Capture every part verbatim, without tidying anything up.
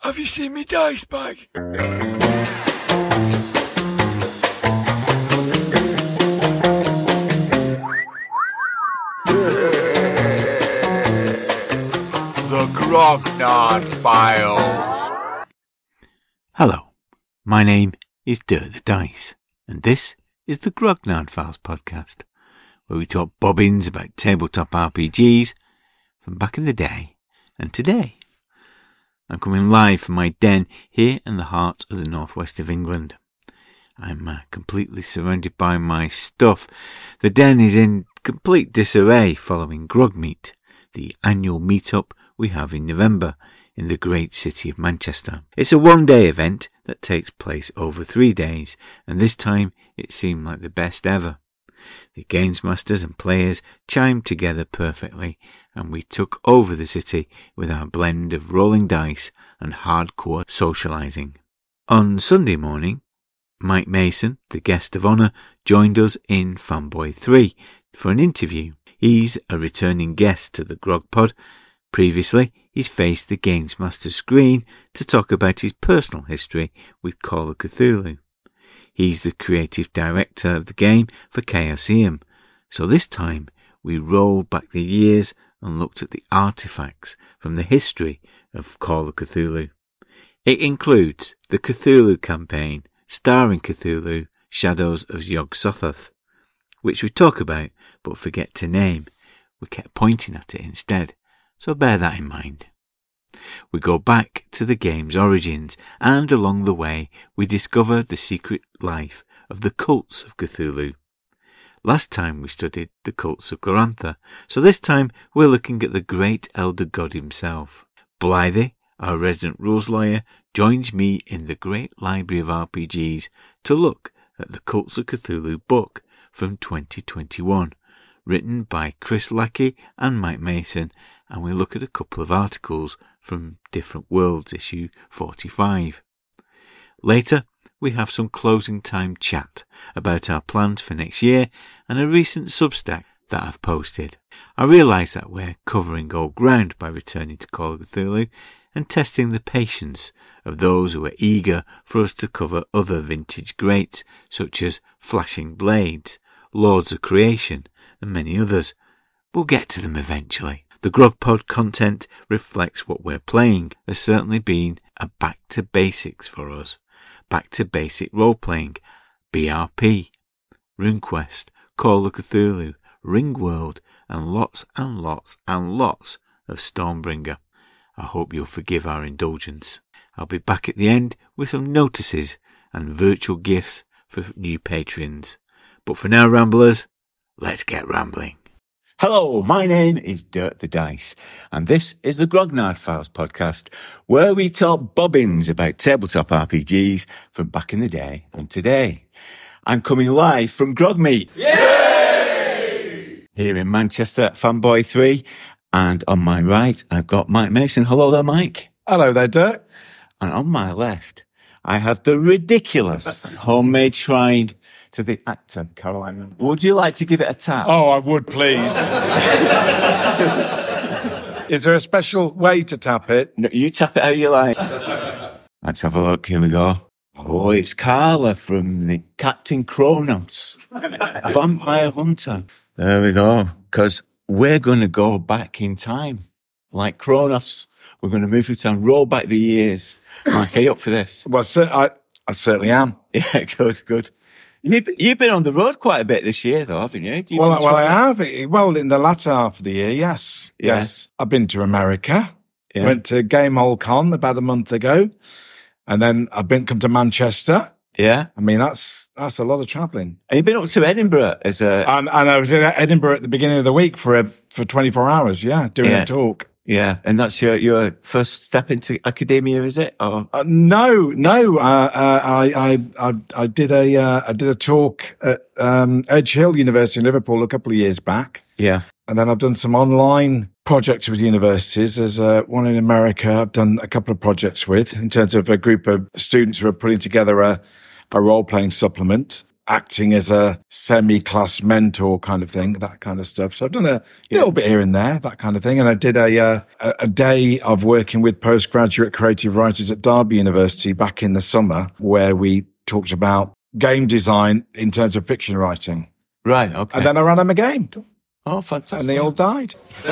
Have you seen me dice bag? The Grognard Files. Hello, my name is Dirt the Dice, and this is the Grognard Files podcast, where we talk bobbins about tabletop R P Gs from back in the day and today. I'm coming live from my den here in the heart of the northwest of England. I'm uh, completely surrounded by my stuff. The den is in complete disarray following Grogmeet, the annual meet-up we have in November in the great city of Manchester. It's a one-day event that takes place over three days, and this time it seemed like the best ever. The games masters and players chimed together perfectly, and we took over the city with our blend of rolling dice and hardcore socialising. On Sunday morning, Mike Mason, the guest of honour, joined us in Fanboy three for an interview. He's a returning guest to the Grog Pod. Previously, he's faced the Games Master screen to talk about his personal history with Call of Cthulhu. He's the creative director of the game for Chaosium, so this time we rolled back the years and looked at the artifacts from the history of Call of Cthulhu. It includes the Cthulhu campaign, starring Cthulhu, Shadows of Yog-Sothoth, which we talk about but forget to name. We kept pointing at it instead, so bear that in mind. We go back to the game's origins, and along the way we discover the secret life of the cults of Cthulhu. Last time we studied the cults of Glorantha, so this time we're looking at the great elder god himself. Blythe, our resident rules lawyer, joins me in the great library of R P Gs to look at the Cults of Cthulhu book from twenty twenty-one, written by Chris Lackey and Mike Mason, and we look at a couple of articles from Different Worlds issue forty-five. Later, we have some closing time chat about our plans for next year and a recent Substack that I've posted. I realise that we're covering old ground by returning to Call of Cthulhu and testing the patience of those who are eager for us to cover other vintage greats such as Flashing Blades, Lords of Creation and many others. We'll get to them eventually. The GrogPod content reflects what we're playing. There's certainly been a back to basics for us. Back to basic role-playing, B R P, RuneQuest, Call of Cthulhu, Ringworld, and lots and lots and lots of Stormbringer. I hope you'll forgive our indulgence. I'll be back at the end with some notices and virtual gifts for new patrons. But for now, Ramblers, let's get rambling. Hello, my name is Dirt the Dice, and this is the Grognard Files podcast, where we talk bobbins about tabletop R P Gs from back in the day and today. I'm coming live from Grogmeet. Yay! Here in Manchester at Fanboy three, and on my right, I've got Mike Mason. Hello there, Mike. Hello there, Dirt. And on my left, I have the ridiculous homemade shrine to the actor, Caroline. Would you like to give it a tap? Oh, I would, please. Is there a special way to tap it? No, you tap it how you like. Let's have a look. Here we go. Oh, it's Carla from the Captain Kronos, Vampire Hunter. There we go. Because we're going to go back in time. Like Kronos, we're going to move through time, roll back the years. Mike, are you up for this? Well, I, I certainly am. Yeah, good, good. You've, you've been on the road quite a bit this year, though, haven't you? you well, well, I have. Well, in the latter half of the year, yes. Yeah. Yes. I've been to America. Yeah. Went to Gamehole Con about a month ago. And then I've been come to Manchester. Yeah. I mean, that's that's a lot of travelling. And you've been up to Edinburgh as a... And, and I was in Edinburgh at the beginning of the week for a, for twenty-four hours, yeah, doing Yeah. a talk. Yeah, and that's your your first step into academia, is it? Or Uh, no, no. Uh, uh, I, I, I, I did a, uh, I did a talk at um, Edge Hill University in Liverpool a couple of years back, yeah, and then I've done some online projects with universities. There's uh, one in America I've done a couple of projects with in terms of a group of students who are putting together a, a role-playing supplement. acting as a semi-class mentor kind of thing, that kind of stuff. So I've done a Yeah. little bit here and there, that kind of thing. And I did a, uh, a a day of working with postgraduate creative writers at Derby University back in the summer, where we talked about game design in terms of fiction writing. Right, okay. And then I ran them a game, oh, fantastic. and they all died.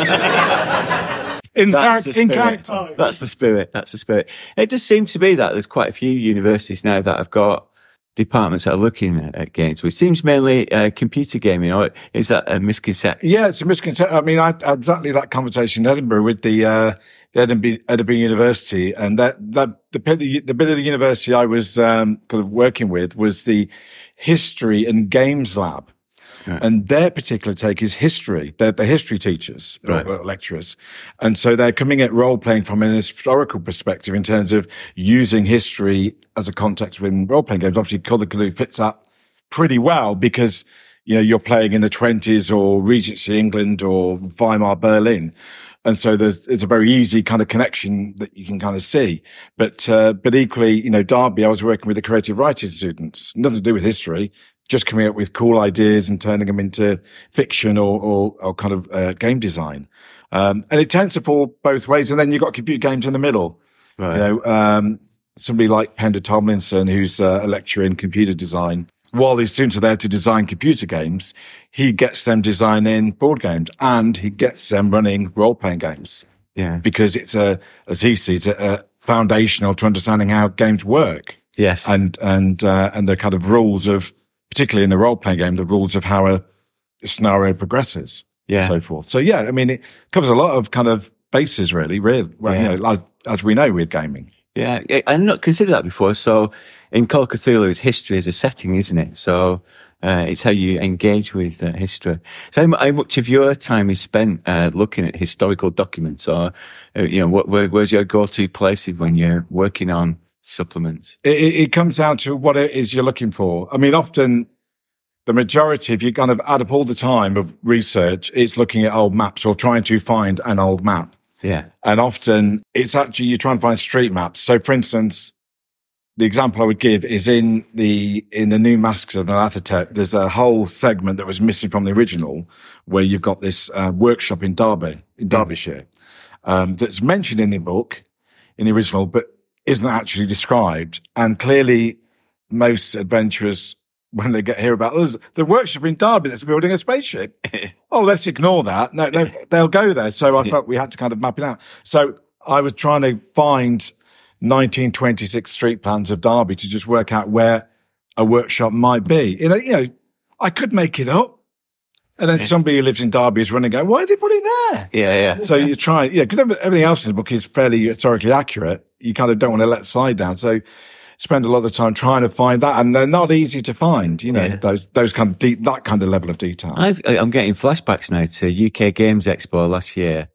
in That's character, the in spirit. character. That's the spirit. That's the spirit. It just seems to be that there's quite a few universities now that have got departments that are looking at, at games. Which seems mainly uh, computer gaming, or is that a misconception? Yeah, it's a misconception. I mean, I had exactly that conversation in Edinburgh with the, uh, the Edinburgh, Edinburgh University, and that, that, the bit, the, the bit of the university I was, um, kind of working with was the history and games lab. Right. And their particular take is history. They're the history teachers, Right. or, or lecturers. And so they're coming at role playing from an historical perspective in terms of using history as a context within role playing games. Obviously, Call of Cthulhu fits that pretty well because, you know, you're playing in the twenties or Regency England or Weimar Berlin. And so there's, it's a very easy kind of connection that you can kind of see. But, uh, but equally, you know, Derby, I was working with the creative writing students, nothing to do with history, just coming up with cool ideas and turning them into fiction or, or, or kind of, uh, game design. Um, and it tends to fall both ways. And then you've got computer games in the middle. Right. You know, um, somebody like Pender Tomlinson, who's uh, a lecturer in computer design. While his students are there to design computer games, he gets them designing board games and he gets them running role-playing games. Yeah. Because it's a, as he sees it, a foundational to understanding how games work. Yes. And, and, uh, and the kind of rules of, particularly in the role-playing game, the rules of how a, a scenario progresses. Yeah. And so forth. So yeah, I mean, it covers a lot of kind of bases really, really, well, Yeah. you know, as, as we know with gaming. Yeah, I- I'd not considered that before. So in Call of Cthulhu, it's history as a setting, isn't it? So uh, it's how you engage with uh, history. So how, mu- how much of your time is spent uh, looking at historical documents, or uh, you know, what, where, where's your go-to places when you're working on supplements? It, it, it comes down to what it is you're looking for. I mean, often the majority, if you kind of add up all the time of research, it's looking at old maps or trying to find an old map. Yeah, And often it's actually, you try and find street maps. So for instance, the example I would give is in the, in the new Masks of Nyarlathotep, there's a whole segment that was missing from the original where you've got this uh, workshop in Derby, in Derbyshire, um, that's mentioned in the book, in the original, but isn't actually described. And clearly most adventurers, when they get here about us, the workshop in Derby that's building a spaceship. Oh, let's ignore that. No, they, they'll go there. So I felt we had to kind of map it out. So I was trying to find nineteen twenty-six street plans of Derby to just work out where a workshop might be. You know, you know, I could make it up. And then somebody who lives in Derby is running going, why did they put it there? yeah, yeah. So you try, yeah, because everything else in the book is fairly historically accurate. You kind of don't want to let the side down. So spend a lot of time trying to find that, and they're not easy to find, you know, Yeah. those, those kind of deep, that kind of level of detail. I've, I'm getting flashbacks now to U K Games Expo last year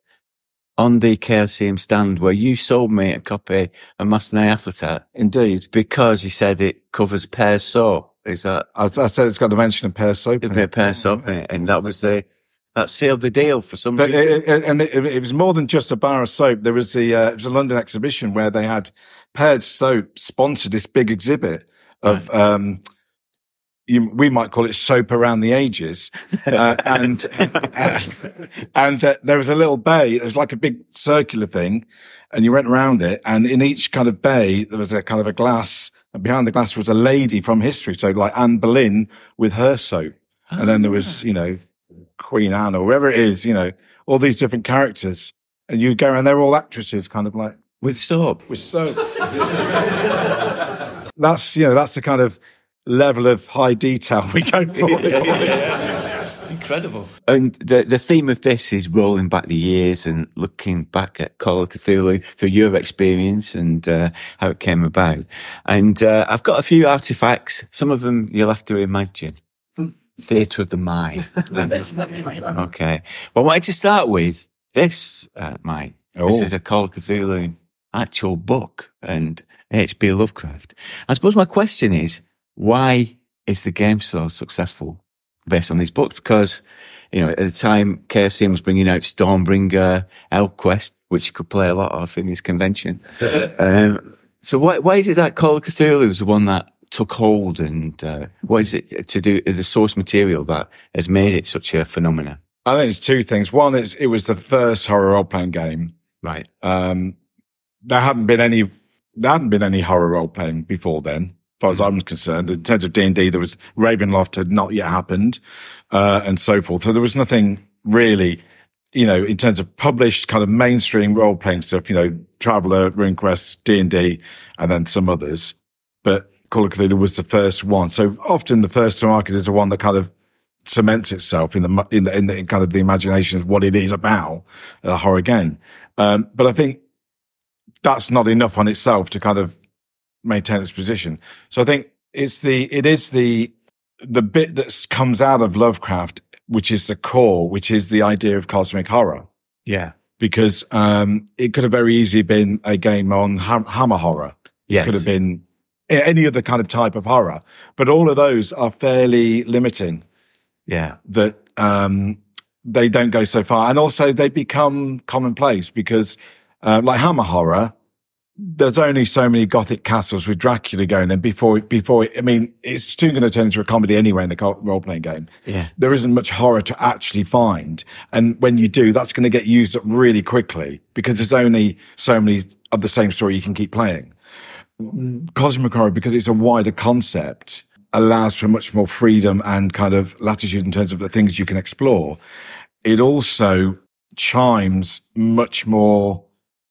on the K R C M stand where you sold me a copy of Master Nyarlathotep Indeed. because you said it covers pear soap. Is that I, I said it's got the mention of pear soap. in a it. pear soap in it? And that was the, that sealed the deal for some But reason. it, it, and it, it was more than just a bar of soap. There was the, uh, it was a London exhibition where they had Peared Soap sponsored this big exhibit of, um, you, we might call it soap around the ages. Uh, and, uh, and uh, there was a little bay. It was like a big circular thing and you went around it. And in each kind of bay, there was a kind of a glass, and behind the glass was a lady from history. So like Anne Boleyn with her soap. And then there was, you know, Queen Anne or wherever it is, you know, all these different characters. And you go, and they're all actresses kind of like With soap. with soap. That's, you know, that's the kind of level of high detail we go for. Incredible. And the the theme of this is rolling back the years and looking back at Call of Cthulhu through your experience and uh, how it came about. And uh, I've got a few artifacts. Some of them you'll have to imagine. Theatre of the Mind. Okay. Well, I wanted to start with this, uh, Mike. This Oh. is a Call of Cthulhu actual book and H P Lovecraft. I suppose my question is, why is the game so successful based on these books? Because, you know, at the time, K S C M was bringing out Stormbringer, ElfQuest, which you could play a lot of in this convention. um, so why, why is it that Call of Cthulhu was the one that took hold, and uh, what is it to do the source material that has made it such a phenomenon? I think it's two things. One is it was the first horror role-playing game. Right. Um, there hadn't been any, there hadn't been any horror role-playing before then, as far as I'm concerned. In terms of D and D, there was Ravenloft had not yet happened, uh, and so forth. So there was nothing really, you know, in terms of published kind of mainstream role-playing stuff, you know, Traveller, RuneQuest, D and D, and then some others. But Call of Cthulhu was the first one. So often the first to market is the one that kind of cements itself in the, in the, in the in kind of the imagination of what it is about, a horror game. Um, but I think that's not enough on itself to kind of maintain its position. So I think it's the, it is the, the bit that comes out of Lovecraft, which is the core, which is the idea of cosmic horror. Yeah. Because, um, it could have very easily been a game on ha- hammer horror. Yes. It could have been any other kind of type of horror, but all of those are fairly limiting. Yeah. That, um, they don't go so far. And also they become commonplace because, uh, like hammer horror, there's only so many gothic castles with Dracula going in before, before, I mean, it's soon going to turn into a comedy anyway in a role-playing game. Yeah. There isn't much horror to actually find. And when you do, that's going to get used up really quickly because there's only so many of the same story you can keep playing. Cosmic horror, because it's a wider concept, allows for much more freedom and kind of latitude in terms of the things you can explore. It also chimes much more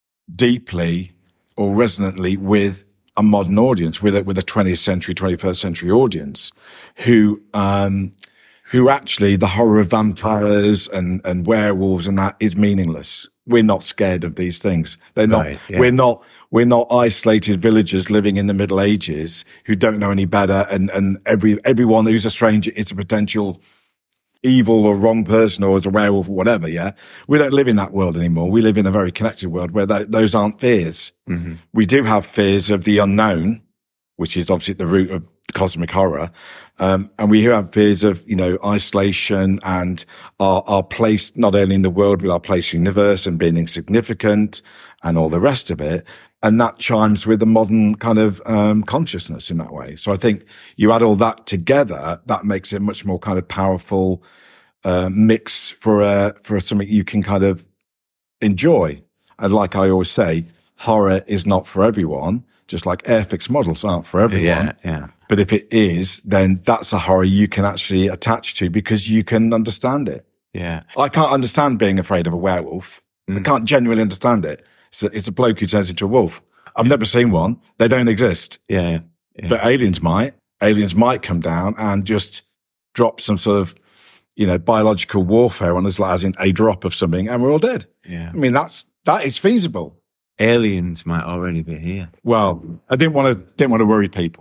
deeply or resonantly with a modern audience, with a, with a twentieth century, twenty-first century audience who, um, who actually the horror of vampires and, and werewolves and that is meaningless. We're not scared of these things. They're not, right, yeah. we're not, we're not isolated villagers living in the Middle Ages who don't know any better. And, and every, everyone who's a stranger is a potential evil or wrong person or is a werewolf or whatever. Yeah. We don't live in that world anymore. We live in a very connected world where th- those aren't fears. Mm-hmm. We do have fears of the unknown, which is obviously at the root of cosmic horror. Um, and we have fears of, you know, isolation and our, our place, not only in the world, but our place in the universe and being insignificant and all the rest of it. And that chimes with the modern kind of, um, consciousness in that way. So I think you add all that together, that makes it much more kind of powerful, uh, mix for, uh, for something you can kind of enjoy. And like I always say, horror is not for everyone, just like Airfix models aren't for everyone. Yeah, yeah. But if it is, then that's a horror you can actually attach to because you can understand it. Yeah. I can't understand being afraid of a werewolf. Mm. I can't genuinely understand it. It's a, it's a bloke who turns into a wolf. I've never seen one. They don't exist. Yeah, yeah. But aliens might. Aliens might come down and just drop some sort of, you know, biological warfare on us, like as in a drop of something, and we're all dead. Yeah. I mean, that's, that is feasible. Aliens might already be here. Well, I didn't want to, didn't want to worry people.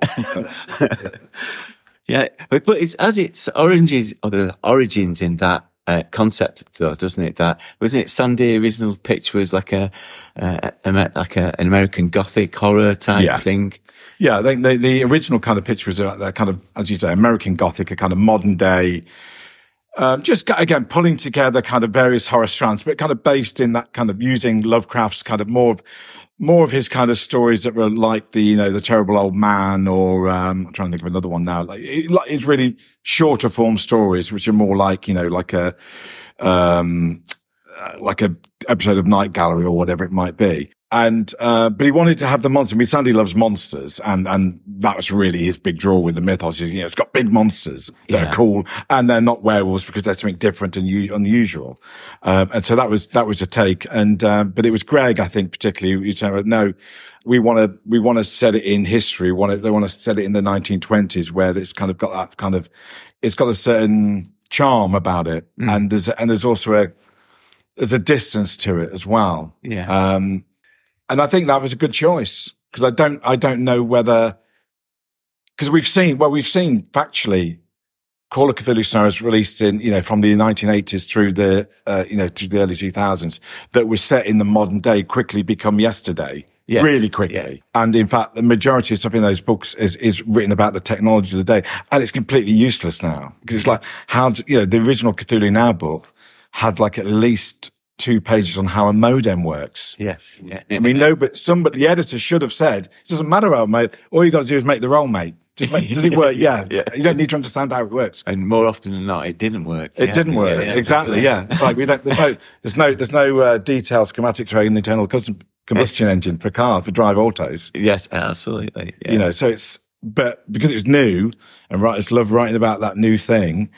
Yeah, but, but it's as its origins or the origins in that uh, concept, though, doesn't it? That wasn't it. Sandy original pitch was like a, uh, a like a, an American Gothic horror type Yeah. thing. Yeah, the, the the original kind of pitch was that kind of, as you say, American Gothic, a kind of modern day. Um, just again pulling together kind of various horror strands, but kind of based in that kind of using Lovecraft's kind of more of more of his kind of stories that were like the, you know, the Terrible Old Man, or um, I'm trying to think of another one now. Like, it, like it's really shorter form stories, which are more like, you know, like a um, like a episode of Night Gallery or whatever it might be. And, uh, but he wanted to have the monster. I mean, Sandy loves monsters, and, and that was really his big draw with the mythos. You know, it's got big monsters that Yeah. are cool, and they're not werewolves because they're something different and u- unusual. Um, and so that was, that was a take. And, um, but it was Greg, I think, particularly, who said, no, we want to, we want to set it in history. We want to, they want to set it in the nineteen twenties where it's kind of got that kind of, it's got a certain charm about it. Mm. And there's, and there's also a, there's a distance to it as well. Yeah. Um, And I think that was a good choice because I don't, I don't know whether, because we've seen, well, we've seen factually Call of Cthulhu scenarios released in, you know, from the nineteen eighties through the, uh, you know, to the early two thousands that were set in the modern day quickly become yesterday. Yes. Really quickly. Yeah. And in fact, the majority of stuff in those books is, is written about the technology of the day, and it's completely useless now because it's like how, to, you know, the original Cthulhu Now book had like at least two pages on how a modem works. Yes. Yeah. I mean, no, but somebody, the editor should have said, it doesn't matter how, mate. All you got to do is make the roll, mate. Just make, does it work? Yeah. Yeah. You don't need to understand how it works. And more often than not, it didn't work. It yeah. didn't work. Yeah, yeah. Exactly. Yeah. It's like we don't, there's no, there's no, there's no, uh, detailed schematics for an internal custom combustion engine for cars, for drive autos. Yes, absolutely. Yeah. You know, so it's, but because it's new and writers love writing about that new thing,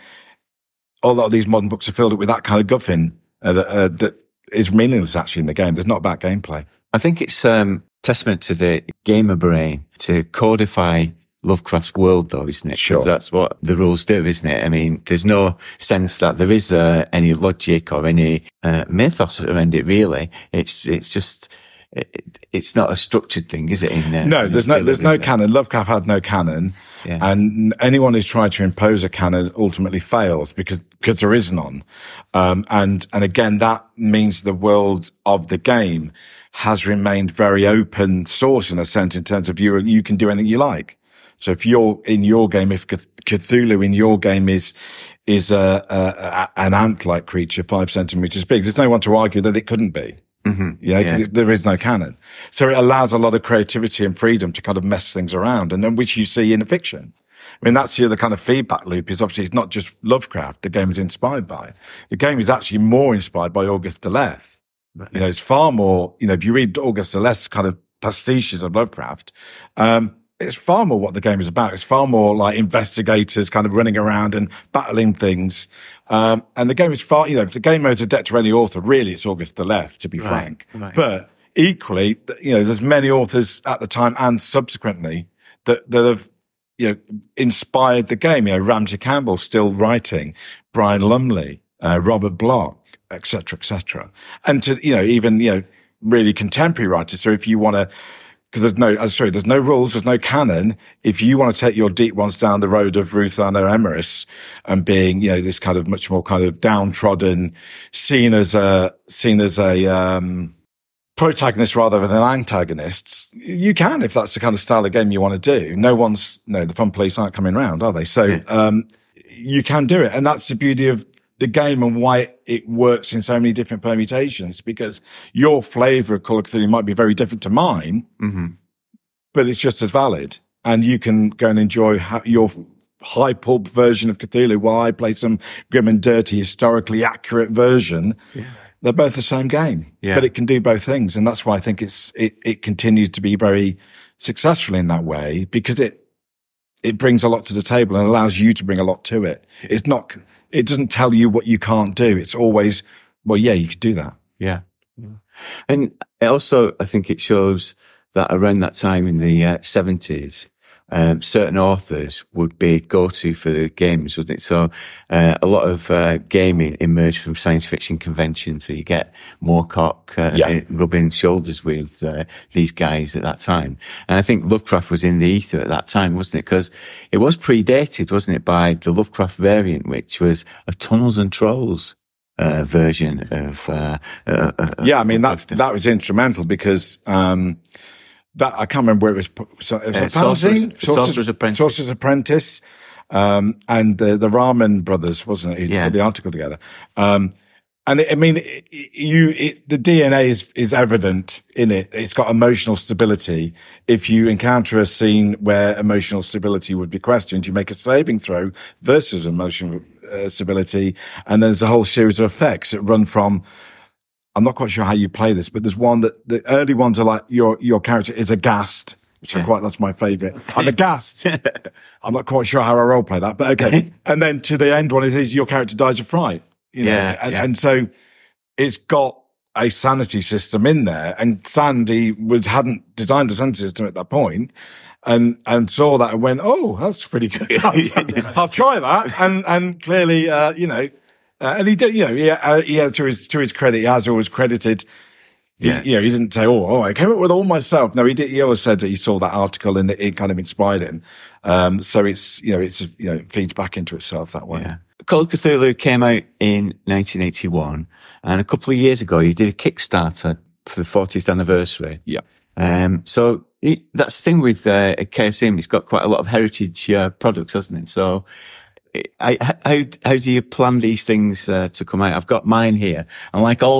a lot of these modern books are filled up with that kind of guffin uh, that, uh, that is meaningless actually in the game. There's not about gameplay. I think it's um testament to the gamer brain to codify Lovecraft's world, though, isn't it? Sure. Because that's what the rules do, isn't it? I mean, there's no sense that there is uh, any logic or any uh, mythos around it, really. It's it's just it, it's not a structured thing, is it? In uh, No, there's no there's no canon. Lovecraft had no canon, yeah. and anyone who's tried to impose a canon ultimately fails because because there is none. Um, and and again, that means the world of the game has remained very open source in a sense, in terms of you you can do anything you like. So if you're in your game, if Cthulhu in your game is is a, a, a an ant-like creature, five centimeters big, there's no one to argue that it couldn't be. Mm-hmm. Yeah, yeah. There is no canon. So it allows a lot of creativity and freedom to kind of mess things around, and then which you see in fiction. I mean, that's the other kind of feedback loop is obviously it's not just Lovecraft the game is inspired by. The game is actually more inspired by Auguste Deleth. Right. You know, it's far more, you know, if you read Auguste Deleth's kind of pastiches of Lovecraft, um, it's far more what the game is about. It's far more like investigators kind of running around and battling things. Um, and the game is far, you know, if the game owes a debt to any author, really it's Auguste Deleth, to be right, frank. Right. But equally, you know, there's many authors at the time and subsequently that, that have, you know, inspired the game. You know, Ramsey Campbell still writing, Brian Lumley, uh, Robert Bloch, et cetera, et cetera. And to, you know, even, you know, really contemporary writers. So if you want to, because there's no, uh, sorry, there's no rules, there's no canon. If you want to take your deep ones down the road of Ruth Anna Emrys and being, you know, this kind of much more kind of downtrodden, seen as a, seen as a, um, protagonist rather than antagonists, you can, if that's the kind of style of game you want to do. No one's, no, the fun police aren't coming round, are they? So, yeah. um, you can do it. And that's the beauty of the game and why it works in so many different permutations, because your flavor of Call of Cthulhu might be very different to mine, mm-hmm. but it's just as valid. And you can go and enjoy ha- your high pulp version of Cthulhu while I play some grim and dirty, historically accurate version. Yeah. They're both the same game, yeah. but it can do both things. And that's why I think it's, it, it continues to be very successful in that way, because it, it brings a lot to the table and allows you to bring a lot to it. It's not, it doesn't tell you what you can't do. It's always, well, yeah, you could do that. Yeah. yeah. And also, I think it shows that around that time in the uh, seventies, um, certain authors would be go-to for the games, wouldn't it? So, uh, a lot of, uh, gaming emerged from science fiction conventions. So you get Moorcock, uh, yeah. rubbing shoulders with, uh, these guys at that time. And I think Lovecraft was in the ether at that time, wasn't it? Because it was predated, wasn't it, by the Lovecraft variant, which was a Tunnels and Trolls. Uh, version of, uh, uh, uh yeah, I mean, that's, that was instrumental because, um, that, I can't remember where it was, so it was uh, a Sorcerer's, Sorcerer's, Sorcerer's Apprentice. Sorcerer's Apprentice, um, and the, the Rahman brothers, wasn't it, who yeah. put the article together. Um, and it, I mean, it, you, it, the D N A is, is evident in it. It's got emotional stability. If you encounter a scene where emotional stability would be questioned, you make a saving throw versus emotional uh, stability. And there's a whole series of effects that run from, I'm not quite sure how you play this, but there's one that the early ones are like your, your character is aghast, which yeah. I quite, that's my favorite. I'm aghast. I'm not quite sure how I role play that, but okay. And then to the end one, it is your character dies of fright. You know? Yeah, and, yeah. and so it's got a sanity system in there, and Sandy was, hadn't designed a sanity system at that point, and, and saw that and went, oh, that's pretty good. I'll, I'll try that. And, and clearly, uh, you know, uh, and he did, you know, he, uh, he has to his, to his credit, he has always credited. Yeah. He, you know, he didn't say, oh, oh, I came up with all myself. No, he did, he always said that he saw that article and it, it kind of inspired him. Um, so it's, you know, it's, you know, it feeds back into itself that way. Yeah. Call of Cthulhu came out in nineteen eighty-one, and a couple of years ago you did a Kickstarter for the fortieth anniversary. Yeah. Um, so it, that's the thing with, uh, K S M. It's got quite a lot of heritage, uh, products, hasn't it? So, I, how, how do you plan these things, uh, to come out? I've got mine here. And like all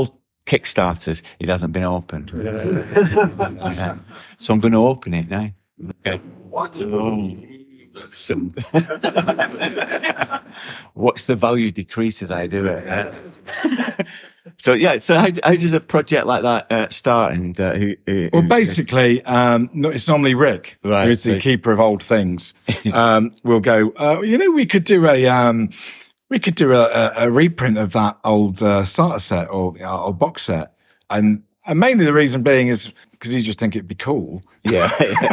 Kickstarters, it hasn't been opened. Yeah. So I'm going to open it now. Okay. What? Oh. Some Watch the value decrease as I do it. Uh, so yeah, so how, how does a project like that uh, start? And uh, who, who, Well, who- basically, um, no, it's normally Rick, Right, who's the so- keeper of old things. Um, we'll go, uh, you know, we could do a, um, we could do a, a, a reprint of that old, uh, starter set or, uh, or box set. And, and mainly the reason being is because you just think it'd be cool. yeah,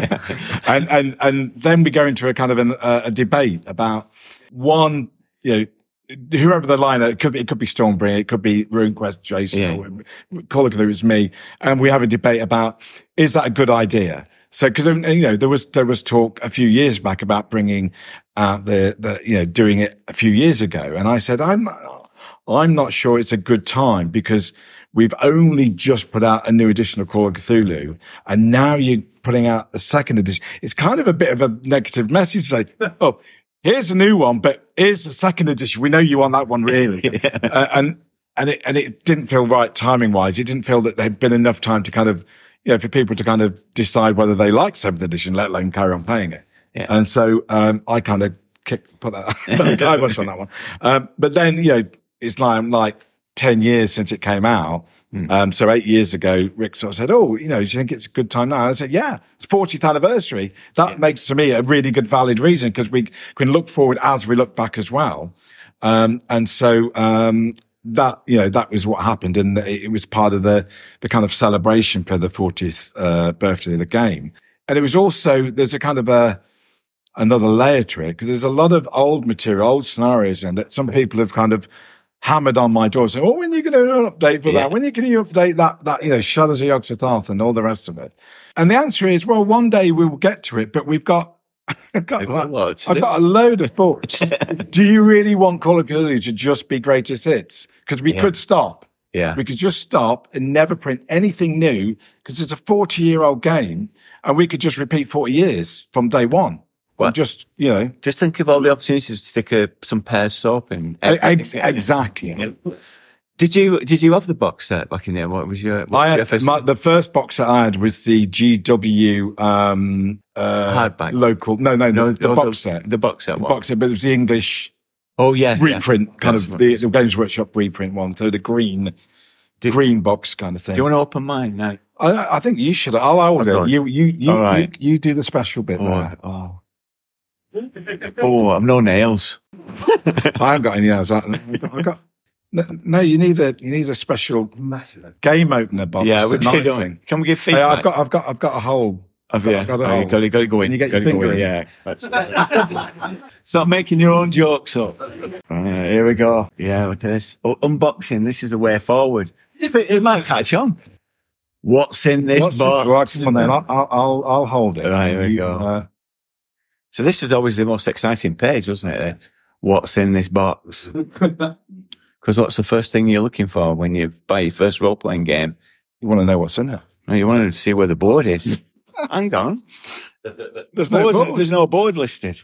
and, and, and then we go into a kind of an, uh, a debate about one, you know, whoever the liner, it could be, it could be Stormbringer, it could be RuneQuest, Jason, Yeah. or Call of Cthulhu, it's me. And we have a debate about, is that a good idea? So, cause, you know, there was, there was talk a few years back about bringing out the, the, you know, doing it a few years ago. And I said, I'm, I'm not sure it's a good time because we've only just put out a new edition of Call of Cthulhu, and now you're putting out a second edition. It's kind of a bit of a negative message to say, oh, here's a new one, but here's the second edition. We know you want that one really. Yeah. Uh, and, and it, and it didn't feel right timing wise. It didn't feel that there'd been enough time to kind of, you know, for people to kind of decide whether they like seventh edition, let alone carry on playing it. Yeah. And so, um, I kind of kicked, put that, put the kibosh on that one. Um, but then, you know, it's like, like ten years since it came out. Mm. Um, so eight years ago, Rick sort of said, oh, you know, do you think it's a good time now? And I said, yeah, it's fortieth anniversary. That yeah. makes to me a really good, valid reason because we can look forward as we look back as well. Um, and so, um, that, you know, that was what happened. And it was part of the, the kind of celebration for the fortieth, uh, birthday of the game. And it was also, there's a kind of a, another layer to it because there's a lot of old material, old scenarios in that some people have kind of hammered on my door saying, oh, when are you going to update for yeah. that? When are you going to update that, that, you know, Shadows of Yog-Sothoth and all the rest of it? And the answer is, well, one day we will get to it, but we've got, I've got, got, a I've got a load of thoughts. Do you really want Call of Cthulhu to just be greatest hits? Because we yeah. could stop. Yeah. We could just stop and never print anything new because it's a forty year old game and we could just repeat forty years from day one. Well, just, you know. Just think of all the opportunities to stick a, some Pears soap in. Ex- exactly. Did you, did you have the box set back in there? What was your, what I was had, your first? my, the first box that I had was the G W, um, uh, hardback. Local. No, no, no, the, the box the, set. The box set. The what? box set, but it was the English. Oh, yeah. Reprint, yeah. kind That's of, the, the Games Workshop reprint one. So the green, do, green box kind of thing. Do you want to open mine now? I, I think you should. I'll hold it. You, you, you, all right. you, you do the special bit oh, there. Oh. Oh, I've no nails. I haven't got any nails. I, I got, no, you need a, you need a special game opener box. Yeah, we do. Thing. Can we give feedback? Hey, I've got, I've got, I've got a hole. I've got, yeah. I've got a oh, hole. You got to, got to go in. You get got your to finger go in. in. Yeah. That's Stop making your own jokes up. Right, here we go. Yeah, look at this. Oh, unboxing. This is the way forward. It, it might catch on. What's in this What's box? In, right, come on then. I'll, I'll, I'll hold it. Right, here we you, go. Uh, So this was always the most exciting page, wasn't it? Then? What's in this box? Because what's the first thing you're looking for when you buy your first role-playing game? You want to know what's in it. No, you want to see where the board is. Hang on. There's no board, board. There's no board listed.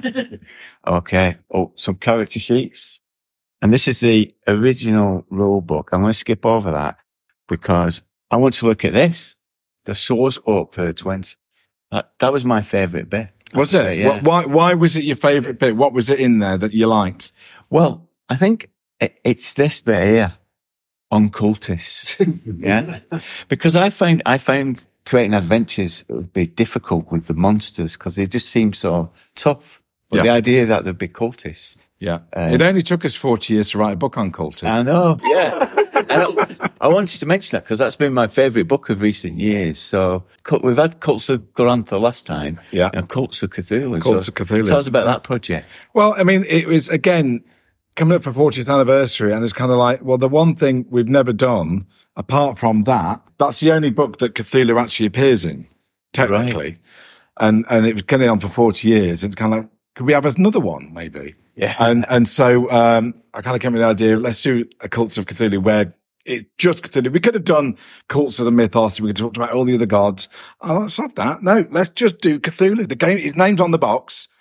Okay. Oh, some character sheets. And this is the original rule book. I'm going to skip over that because I want to look at this. The source book for the twins. That, that was my favourite bit. Was it? Yeah. Why, why was it your favourite bit? What was it in there that you liked? Well, I think it, it's this bit here on cultists. Yeah. Because I found, I found creating adventures would be difficult with the monsters because they just seem so tough. But yeah. the idea that there'd be cultists. Yeah. Um, it only took us forty years to write a book on cultists. I know. Yeah. And I, I wanted to mention that because that's been my favourite book of recent years. So we've had Cults of Glorantha last time. Yeah. And Cults of Cthulhu. Cults so of Cthulhu. Tell us about that project. Well, I mean, it was, again, coming up for fortieth anniversary, and it's kind of like, well, the one thing we've never done, apart from that, that's the only book that Cthulhu actually appears in, technically. Right. And, and it was getting on for forty years. It's kind of like, could we have another one, maybe? Yeah. And, and so, um, I kind of came with the idea, let's do a Cults of Cthulhu where it's just Cthulhu. We could have done Cults of the Mythos. We could have talked about all the other gods. Oh, let's not that. No, let's just do Cthulhu. The game, his name's on the box.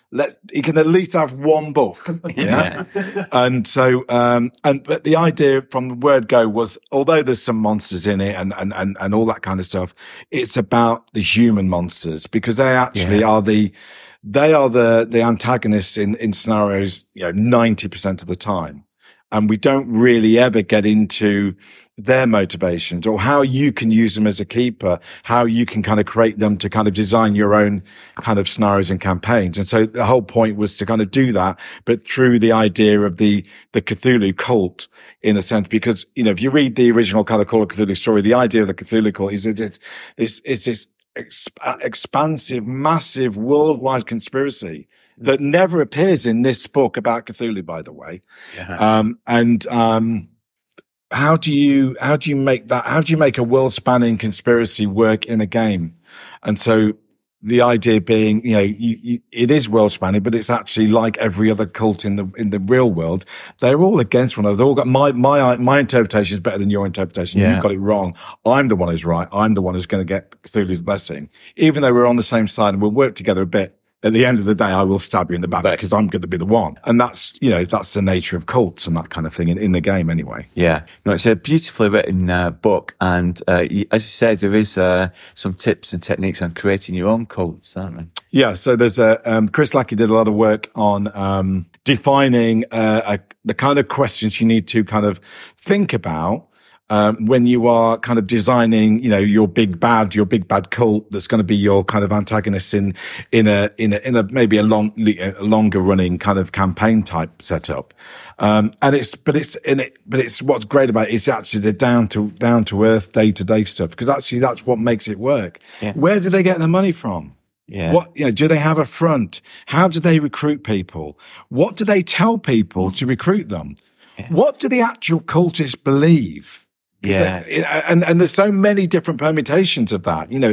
let he can at least have one book. Yeah. and so, um, and, but the idea from the word go was, although there's some monsters in it and, and, and, and all that kind of stuff, it's about the human monsters because they actually yeah. are the, they are the, the antagonists in, in scenarios, you know, ninety percent of the time. And we don't really ever get into their motivations or how you can use them as a keeper, how you can kind of create them to kind of design your own kind of scenarios and campaigns. And so the whole point was to kind of do that, but through the idea of the, the Cthulhu cult in a sense, because, you know, if you read the original kind of Call of Cthulhu story, the idea of the Cthulhu cult is that it's, it's, it's this exp- expansive, massive worldwide conspiracy that never appears in this book about Cthulhu, by the way. Yeah. Um, and, um, how do you, how do you make that, how do you make a world spanning conspiracy work in a game? And so the idea being, you know, you, you, it is world spanning, but it's actually like every other cult in the, in the real world. They're all against one another. They've all got my, my, my interpretation is better than your interpretation. Yeah. You've got it wrong. I'm the one who's right. I'm the one who's going to get Cthulhu's blessing. Even though we're on the same side and we'll work together a bit. At the end of the day, I will stab you in the back because I'm going to be the one. And that's, you know, that's the nature of cults and that kind of thing in, in the game anyway. Yeah. No, it's a beautifully written uh, book. And uh, you, as you said, there is uh, some tips and techniques on creating your own cults, aren't there? Yeah. So there's a, um, Chris Lackey did a lot of work on um, defining uh, a, the kind of questions you need to kind of think about Um, when you are kind of designing, you know, your big bad, your big bad cult that's going to be your kind of antagonist in, in a, in a, in a, maybe a long, a longer running kind of campaign type setup. Um, and it's, but it's in it, but it's what's great about it is actually the down to, down to earth day to day stuff. Cause actually that's what makes it work. Yeah. Where do they get the money from? Yeah. What, you know, do they have a front? How do they recruit people? What do they tell people to recruit them? Yeah. What do the actual cultists believe? Yeah. And, and there's so many different permutations of that. You know,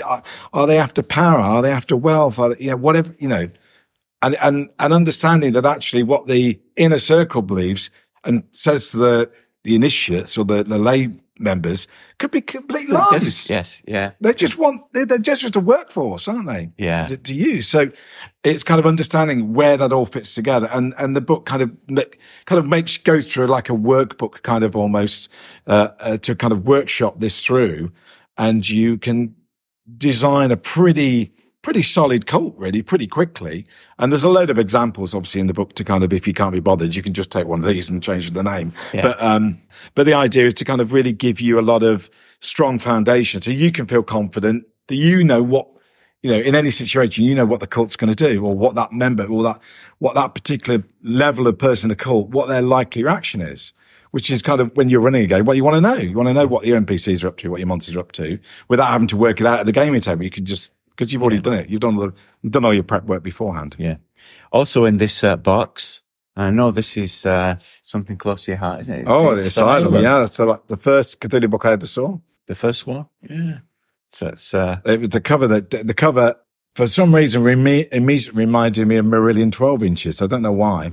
are they after power? Are they after wealth? Are they, you know, whatever, you know, and, and, and understanding that actually what the inner circle believes and says to the, the initiates or the, the lay members could be complete lies. Yes. Yeah. They just want, they're, they're just, just a workforce, aren't they? Yeah. To, to use. So it's kind of understanding where that all fits together. And, and the book kind of, kind of makes, goes through like a workbook kind of almost, uh, uh, to kind of workshop this through. And you can design a pretty, pretty solid cult really pretty quickly. And there's a load of examples obviously in the book to kind of, if you can't be bothered, you can just take one of these and change the name. Yeah. But, um, but the idea is to kind of really give you a lot of strong foundation so you can feel confident that you know what, you know, in any situation, you know what the cult's going to do or what that member or that, what that particular level of person, a cult, what their likely reaction is. Which is kind of when you're running a game, what you want to know. You want to know what your N P Cs are up to, what your monsters are up to, without having to work it out at the gaming table. You can just, because you've already yeah. done it. You've done, the, you've done all your prep work beforehand. Yeah. Also in this uh, box, I know this is uh, something close to your heart, isn't it? Oh, it's the Asylum. Asylum. Yeah. So like the first Cthulhu book I ever saw. The first one? Yeah. So it's, uh, it was the cover that, the cover, for some reason, remi- immediately reminded me of Marillion twelve inches. I don't know why.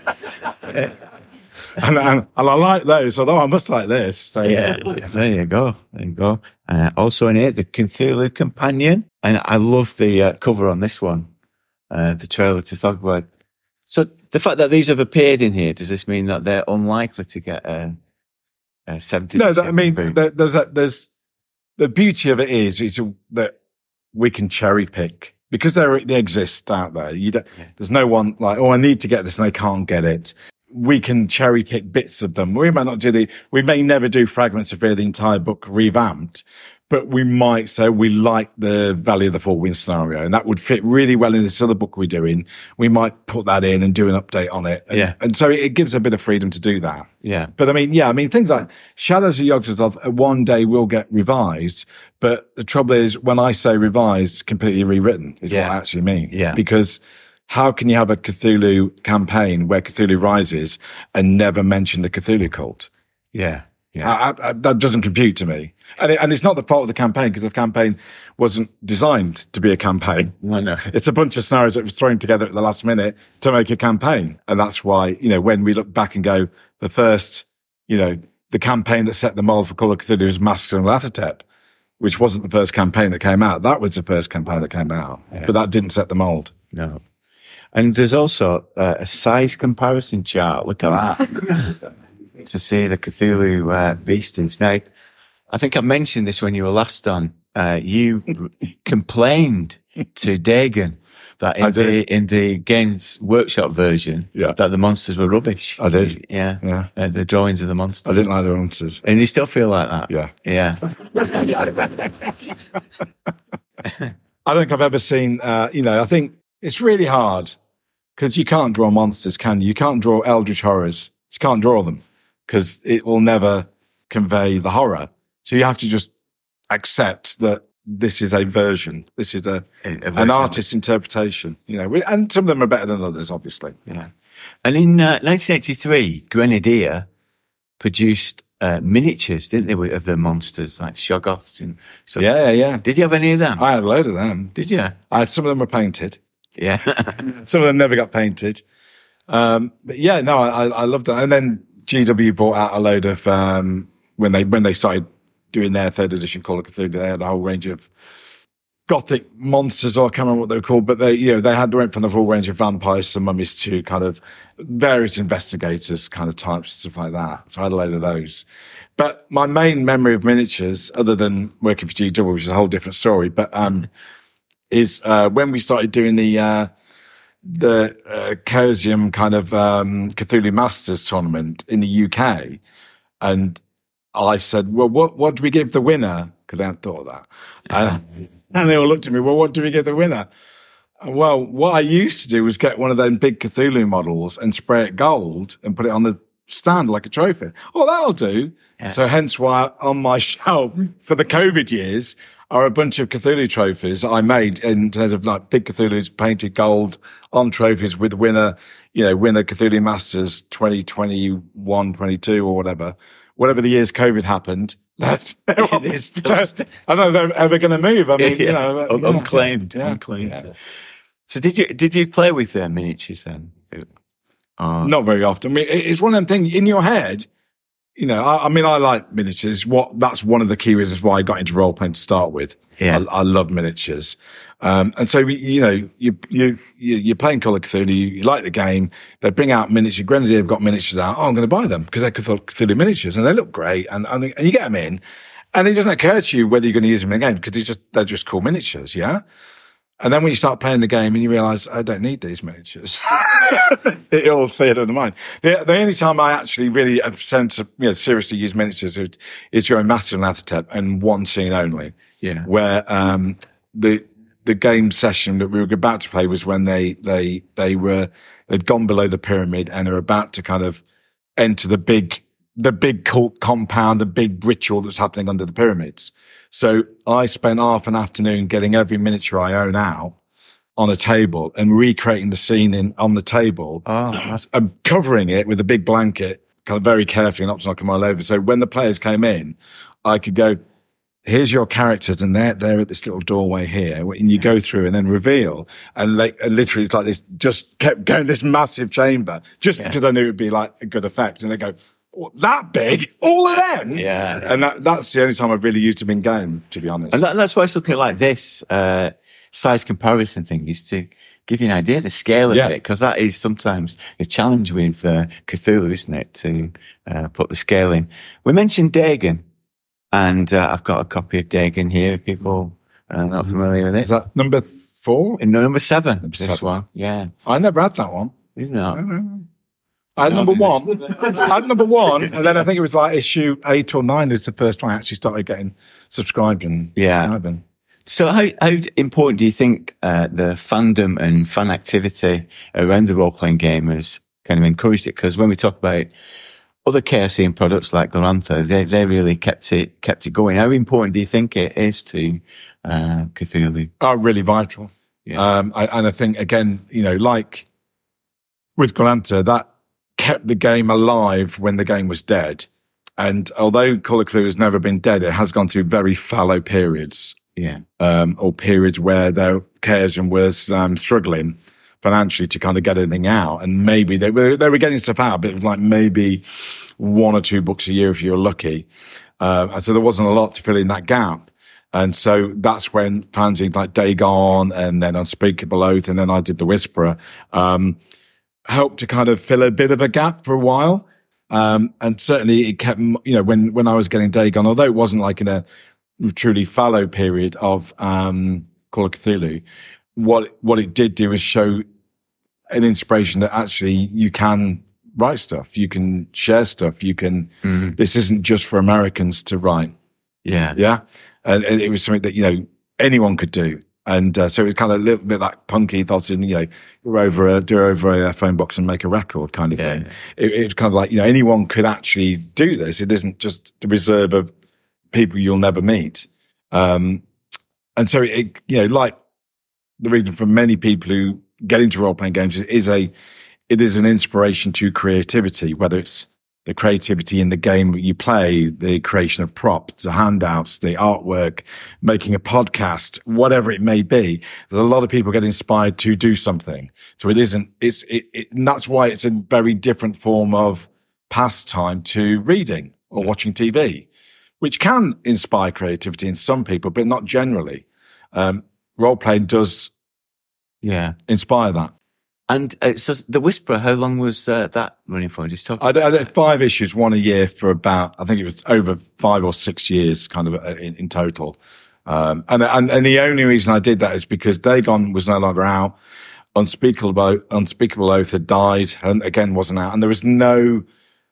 And, and, and I like those, although I must like this. So, yeah, yeah, there you go. There you go. Uh, also in here, the Cthulhu Companion. And I love the uh, cover on this one, uh, the trailer to Thogwood. So the fact that these have appeared in here, does this mean that they're unlikely to get a, a seventeenth? No, that, I mean, there, there's a, there's, the beauty of it is, is that we can cherry pick. Because they they exist out there. You don't, yeah. There's no one like, oh, I need to get this and they can't get it. We can cherry pick bits of them. We might not do the, we may never do Fragments of Fear, the entire book revamped, but we might say we like the Valley of the Four Winds scenario and that would fit really well in this other book we're doing. We might put that in and do an update on it. And, yeah. and so it gives a bit of freedom to do that. Yeah. But I mean, yeah, I mean, things like Shadows of Yog-Sothoth one day will get revised, but the trouble is when I say revised, completely rewritten is yeah. what I actually mean. Yeah. Because how can you have a Cthulhu campaign where Cthulhu rises and never mention the Cthulhu cult? Yeah. Yeah. I, I, that doesn't compute to me. And, it, and it's not the fault of the campaign because the campaign wasn't designed to be a campaign. I know. It's a bunch of scenarios that was thrown together at the last minute to make a campaign. And that's why, you know, when we look back and go, the first, you know, the campaign that set the mold for Call of Cthulhu was Masks of Nyarlathotep, which wasn't the first campaign that came out. That was the first campaign that came out. Yeah. But that didn't set the mold. No. And there's also uh, a size comparison chart. Look at that. To see the Cthulhu uh, beasties. Now, I think I mentioned this when you were last on. Uh, you complained to Dagon that in the, in the Games Workshop version, yeah. that the monsters were rubbish. I did. Yeah. Yeah. Uh, the drawings of the monsters. I didn't like the monsters. And you still feel like that? Yeah. Yeah. I don't think I've ever seen, uh, you know, I think it's really hard because you can't draw monsters, can you? You can't draw eldritch horrors. You can't draw them because it will never convey the horror. So you have to just accept that this is a version. This is a, a, a an artist's interpretation, you know, and some of them are better than others, obviously. Yeah. And in uh, nineteen eighty-three, Grenadier produced uh, miniatures, didn't they, of the monsters, like Shoggoths and so. Yeah, yeah. Did you have any of them? I had a load of them. Did you? I had, some of them were painted. Yeah. Some of them never got painted. Um, but yeah, no, I, I loved it. And then G W brought out a load of, um, when they, when they started doing their third edition Call of Cthulhu, they had a whole range of gothic monsters, or I can't remember what they were called, but they, you know, they had, they went from the full range of vampires to mummies to kind of various investigators kind of types, stuff like that. So I had a load of those. But my main memory of miniatures, other than working for G W, which is a whole different story, but, um, is, uh, when we started doing the, uh, the, uh, Chaosium kind of, um, Cthulhu Masters tournament in the U K. And I said, well, what, what do we give the winner? Cause I hadn't thought of that. Uh, and they all looked at me, well, what do we give the winner? Well, what I used to do was get one of them big Cthulhu models and spray it gold and put it on the stand like a trophy. Oh, that'll do. Yeah. So hence why on my shelf for the COVID years are a bunch of Cthulhu trophies I made in terms of like big Cthulhu's painted gold on trophies with winner, you know, winner Cthulhu Masters twenty twenty-one, twenty-two or whatever. Whatever the years COVID happened, that's, that's I don't know if they're ever going to move. I mean, yeah. you know, Un- yeah. unclaimed, yeah. unclaimed. Yeah. So did you, did you play with their miniatures then? Oh. Not very often. I mean, it's one of them things in your head. You know, I, I mean, I like miniatures. What, that's one of the key reasons why I got into role playing to start with. Yeah. I, I love miniatures. Um, and so, you know, you, you, you, you're playing Call of Cthulhu, you, you like the game, they bring out miniatures, Grenadier have got miniatures out, oh, I'm going to buy them because they're Cthulhu miniatures and they look great and, and, and you get them in and it doesn't occur to you whether you're going to use them in the game because they're just, they're just cool miniatures, yeah? And then when you start playing the game and you realize, I don't need these miniatures. It all faded in the mind. The, the only time I actually really have sent to, you know, seriously use miniatures is, is during Master and Lathotep and one scene only. Yeah. Where, um, the, the game session that we were about to play was when they, they, they were, they'd gone below the pyramid and are about to kind of enter the big, the big cult compound, the big ritual that's happening under the pyramids. So I spent half an afternoon getting every miniature I own out on a table and recreating the scene in, on the table. Oh, and covering it with a big blanket, kind of very carefully, not to knock them all over. So when the players came in, I could go, here's your characters and they're, they're at this little doorway here. And you go through and then reveal. And like, literally it's like this, just kept going this massive chamber just yeah. because I knew it'd be like a good effect. And they go, oh, that big? All of them? Yeah. And that, that's the only time I've really used them in game, to be honest. And that, that's why it's looking like this, uh, size comparison thing is to give you an idea of the scale of yeah. it. Cause that is sometimes a challenge with, uh, Cthulhu, isn't it? To, uh, put the scale in. We mentioned Dagon. And uh, I've got a copy of Dagon here. If people are not familiar with it. Is that number four? In number seven. Number this seven. one. Yeah. I never had that one. Isn't it? I had number one. I had number one, and then I think it was like issue eight or nine is the first one I actually started getting subscribed and yeah. subscribing. So how how important do you think uh, the fandom and fan activity around the role playing game has kind of encouraged it? Because when we talk about other Chaosium products like Glorantha, they they really kept it kept it going. How important do you think it is to uh, Cthulhu? Oh, really vital. Yeah. Um, I, and I think again, you know, like with Glorantha, that kept the game alive when the game was dead. And although Call of Cthulhu has never been dead, it has gone through very fallow periods. Yeah. Um, or periods where their Chaosium was um, struggling financially to kind of get anything out. And maybe they were, they were getting stuff out, but it was like maybe one or two books a year if you were lucky. Uh, and so there wasn't a lot to fill in that gap. And so that's when fanzines like Dagon and then Unspeakable Oath, and then I did The Whisperer, um, helped to kind of fill a bit of a gap for a while. Um, and certainly it kept, you know, when, when I was getting Dagon, although it wasn't like in a truly fallow period of, um, Call of Cthulhu, what, what it did do is show an inspiration that actually you can write stuff, you can share stuff, you can, mm-hmm. this isn't just for Americans to write. Yeah. Yeah. And, and it was something that, you know, anyone could do. And, uh, so it was kind of a little bit like punk ethos in, you know, go over a, do over a phone box and make a record kind of yeah. thing. It, it was kind of like, you know, anyone could actually do this. It isn't just the reserve of people you'll never meet. Um, and so it, you know, like the reason for many people who get into role-playing games is a, it is an inspiration to creativity, whether it's the creativity in the game that you play, the creation of props, the handouts, the artwork, making a podcast, whatever it may be. There's a lot of people get inspired to do something. So it isn't, it's, it, it and that's why it's a very different form of pastime to reading or watching T V, which can inspire creativity in some people, but not generally. Um, role-playing does, yeah, inspire that. And uh, so The Whisperer, how long was uh, that running for? Just talk. I did, I did five issues, one a year for about, I think it was over five or six years kind of in, in total. Um, and, and, and the only reason I did that is because Dagon was no longer out. Unspeakable, Unspeakable Oath had died and again wasn't out. And there was no,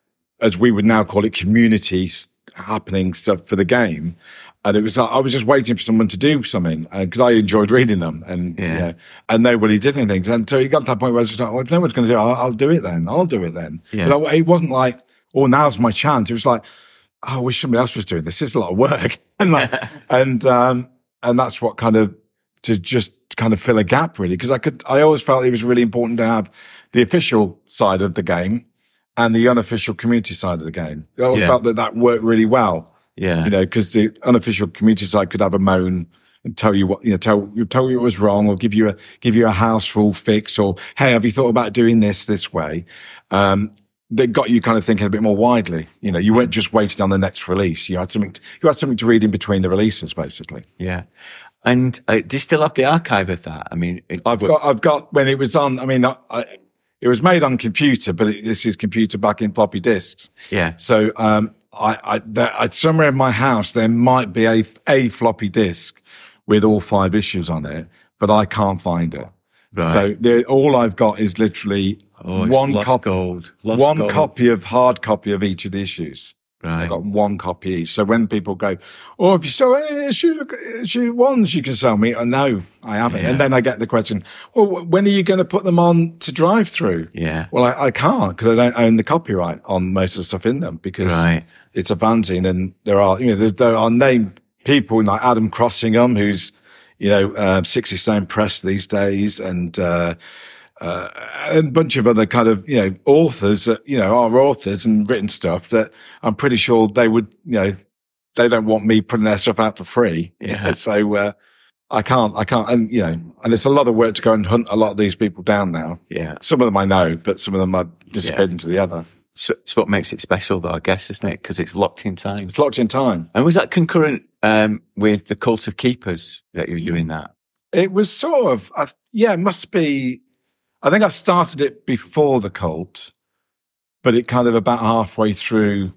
as we would now call it, community happening stuff for the game. And it was like, I was just waiting for someone to do something because uh, I enjoyed reading them and, yeah. you know, and nobody did anything. And so it got to that point where I was just like, well, if no one's going to do it, I'll, I'll do it then. I'll do it then. Yeah. But it wasn't like, oh, now's my chance. It was like, oh, I wish somebody else was doing this. It's a lot of work. and like, and, um, and that's what kind of, to just kind of fill a gap really. Cause I could, I always felt it was really important to have the official side of the game and the unofficial community side of the game. I always yeah. felt that that worked really well. Yeah. You know, because the unofficial community side could have a moan and tell you what, you know, tell you, tell you it was wrong or give you a, give you a house rule fix or, hey, have you thought about doing this this way? Um, that got you kind of thinking a bit more widely. You know, you weren't just waiting on the next release. You had something, to, you had something to read in between the releases, basically. Yeah. And uh, do you still have the archive of that? I mean, it, I've got, I've got, when it was on, I mean, I, I, it was made on computer, but it, this is computer back in floppy disks. Yeah. So, um, I, I, there, I, somewhere in my house, there might be a, a floppy disk with all five issues on it, but I can't find it. Right. So the, all I've got is literally oh, one lost copy, gold. Lost one gold. copy of hard copy of each of the issues. Right. I've got one copy each. So when people go, oh, if you sell issue, issue ones, you can sell me. Oh, no, I haven't. Yeah. And then I get the question, well, when are you going to put them on to drive through? Yeah. Well, I, I can't because I don't own the copyright on most of the stuff in them because right. it's a fanzine and there are, you know, there, there are named people like Adam Crossingham, who's, you know, uh, sixty Stone Press these days and, uh, Uh, a bunch of other kind of, you know, authors that, you know, are authors and written stuff that I'm pretty sure they would, you know, they don't want me putting their stuff out for free. Yeah. So, uh, I can't, I can't, and, you know, and it's a lot of work to go and hunt a lot of these people down now. Yeah. Some of them I know, but some of them are disappeared yeah. into the other. So it's what makes it special though, I guess, isn't it? Because it's locked in time. It's locked in time. And was that concurrent, um, with the Cult of Keepers that you were doing that? It was sort of, uh, yeah, it must be, I think I started it before the Cult, but it kind of about halfway through.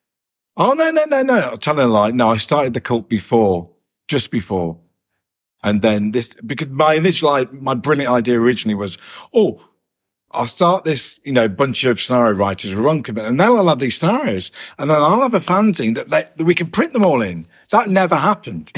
Oh, no, no, no, no. I'm telling a lie. No, I started the Cult before, just before. And then this, because my initial, my brilliant idea originally was, oh, I'll start this, you know, bunch of scenario writers will run commit, and then I'll have these scenarios, and then I'll have a fanzine that, they, that we can print them all in. That never happened.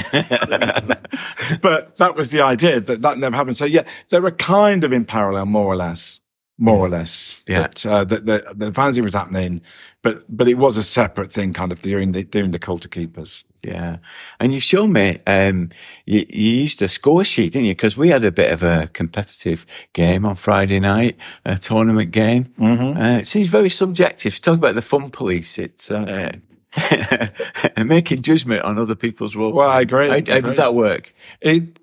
But that was the idea, that that never happened. So yeah, they were kind of in parallel, more or less, more or less. Yeah. But, uh, the, the, the fanzine was happening, but, but it was a separate thing kind of during the, during the Cult of Keepers. Yeah. And you've shown me, um, you, you used a score sheet, didn't you? Because we had a bit of a competitive game on Friday night, a tournament game. Mm-hmm. Uh, it seems very subjective. Talk about the fun police. It's, uh, making judgment on other people's role. Well, I agree. How, how did that work? It,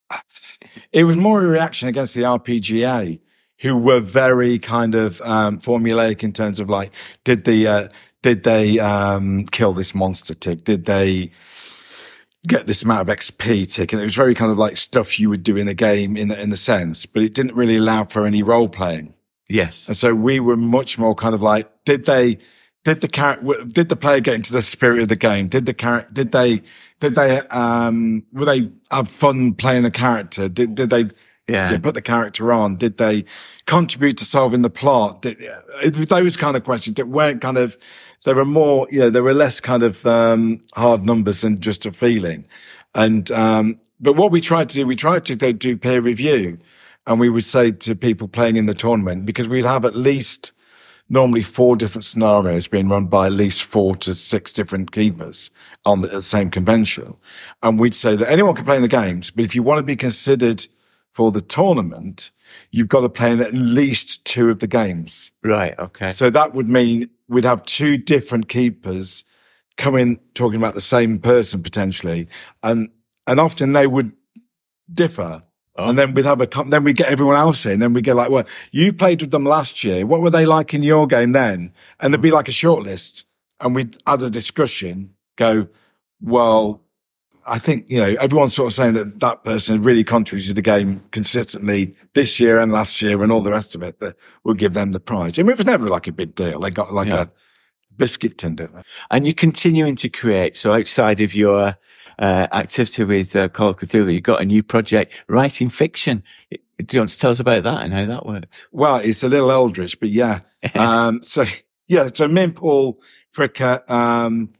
it was more a reaction against the R P G A, who were very kind of, um, formulaic in terms of like, did the, uh, Did they, um, kill this monster tick? Did they, get this amount of X P tick. And it was very kind of like stuff you would do in a game in the, in the sense, but it didn't really allow for any role playing. Yes. And so we were much more kind of like, did they, did the character, did the player get into the spirit of the game? Did the character, did they, did they, um, were they have fun playing the character? Did, did they, Yeah. yeah, put the character on? Did they contribute to solving the plot? Did, it, those kind of questions that weren't kind of, there were more, you know, there were less kind of, um, hard numbers than just a feeling. And, um, but what we tried to do, we tried to go do peer review, and we would say to people playing in the tournament, because we'd have at least normally four different scenarios being run by at least four to six different keepers on the, the same convention. And we'd say that anyone can play in the games, but if you want to be considered for the tournament, you've got to play in at least two of the games. Right. Okay. So that would mean we'd have two different keepers coming, talking about the same person potentially. And, and often they would differ. Oh. And then we'd have a, then we get everyone else in, and we get like, well, you played with them last year. What were they like in your game then? And there'd be like a short list, and we'd add a discussion, go, well, I think, you know, everyone's sort of saying that that person has really contributed to the game consistently this year and last year and all the rest of it, that we'll give them the prize. I mean, it was never like a big deal. They got like yeah. a biscuit tin, didn't they? And you're continuing to create. So outside of your uh, activity with uh, Call of Cthulhu, you've got a new project, writing fiction. Do you want to tell us about that and how that works? Well, it's a little eldritch, but yeah. um, so, yeah, so me and Paul Fricker, um,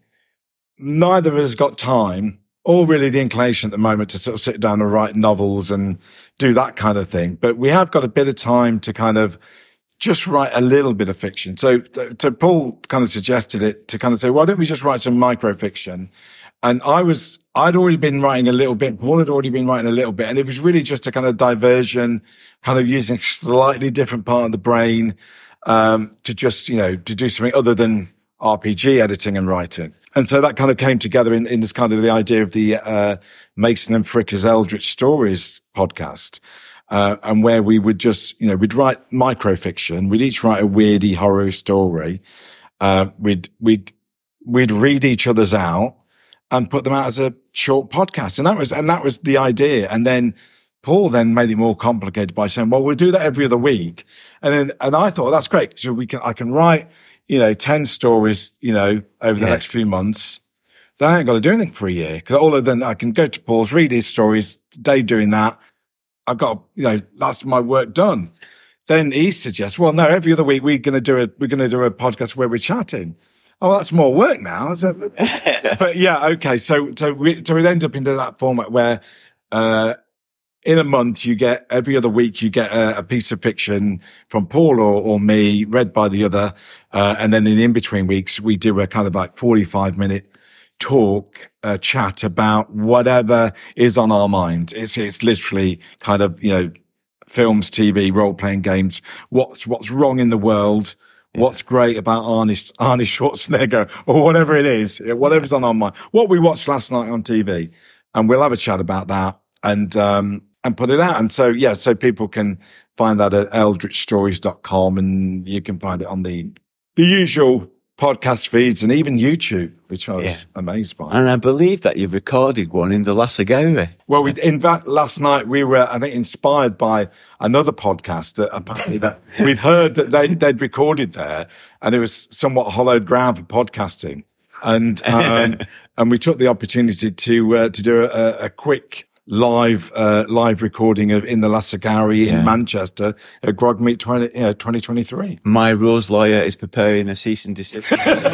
neither of us got time, or really the inclination at the moment, to sort of sit down and write novels and do that kind of thing. But we have got a bit of time to kind of just write a little bit of fiction. So, so Paul kind of suggested it to kind of say, why don't we just write some microfiction? And I was, I'd already been writing a little bit. Paul had already been writing a little bit. And it was really just a kind of diversion, kind of using a slightly different part of the brain, um, to just, you know, to do something other than R P G editing and writing. And so that kind of came together in, in this kind of the idea of the, uh, Mason and Fricker's Eldritch Stories podcast. Uh, and where we would just, you know, we'd write microfiction. We'd each write a weirdy horror story. Uh, we'd, we'd, we'd read each other's out and put them out as a short podcast. And that was, and that was the idea. And then Paul then made it more complicated by saying, well, we'll do that every other week. And then, and I thought, that's great. So we can, I can write, you know, ten stories, you know, over the yeah. next few months. Then I ain't got to do anything for a year, because all of them, I can go to Paul's, read his stories, day doing that. I got, you know, that's my work done. Then he suggests, well, no, every other week we're going to do a, we're going to do a podcast where we're chatting. Oh, that's more work now. So, but yeah, okay. So, so we, so we end up into that format where, uh, in a month, you get, every other week, you get a, a piece of fiction from Paul or, or me, read by the other. Uh, and then in in-between weeks, we do a kind of like forty-five minute talk, uh, chat about whatever is on our mind. It's, it's literally kind of, you know, films, T V, role-playing games, what's, what's wrong in the world, yeah. what's great about Arnie, Arnie Schwarzenegger, or whatever it is, whatever's on our mind, what we watched last night on T V. And we'll have a chat about that and, um, and put it out. And so, yeah, so people can find that at eldritch stories dot com, and you can find it on the, the usual podcast feeds and even YouTube, which I was yeah. amazed by. And I believe that you've recorded one in the Lasagari. Well, we, in fact, last night we were, I think, inspired by another podcast that apparently that we'd heard that they, they'd recorded there, and it was somewhat hollowed ground for podcasting. And, um, and we took the opportunity to, uh, to do a, a quick live, uh, live recording of In the Lasagari yeah. in Manchester at Grog Meet twenty, uh, twenty twenty-three. My rules lawyer is preparing a cease and desist.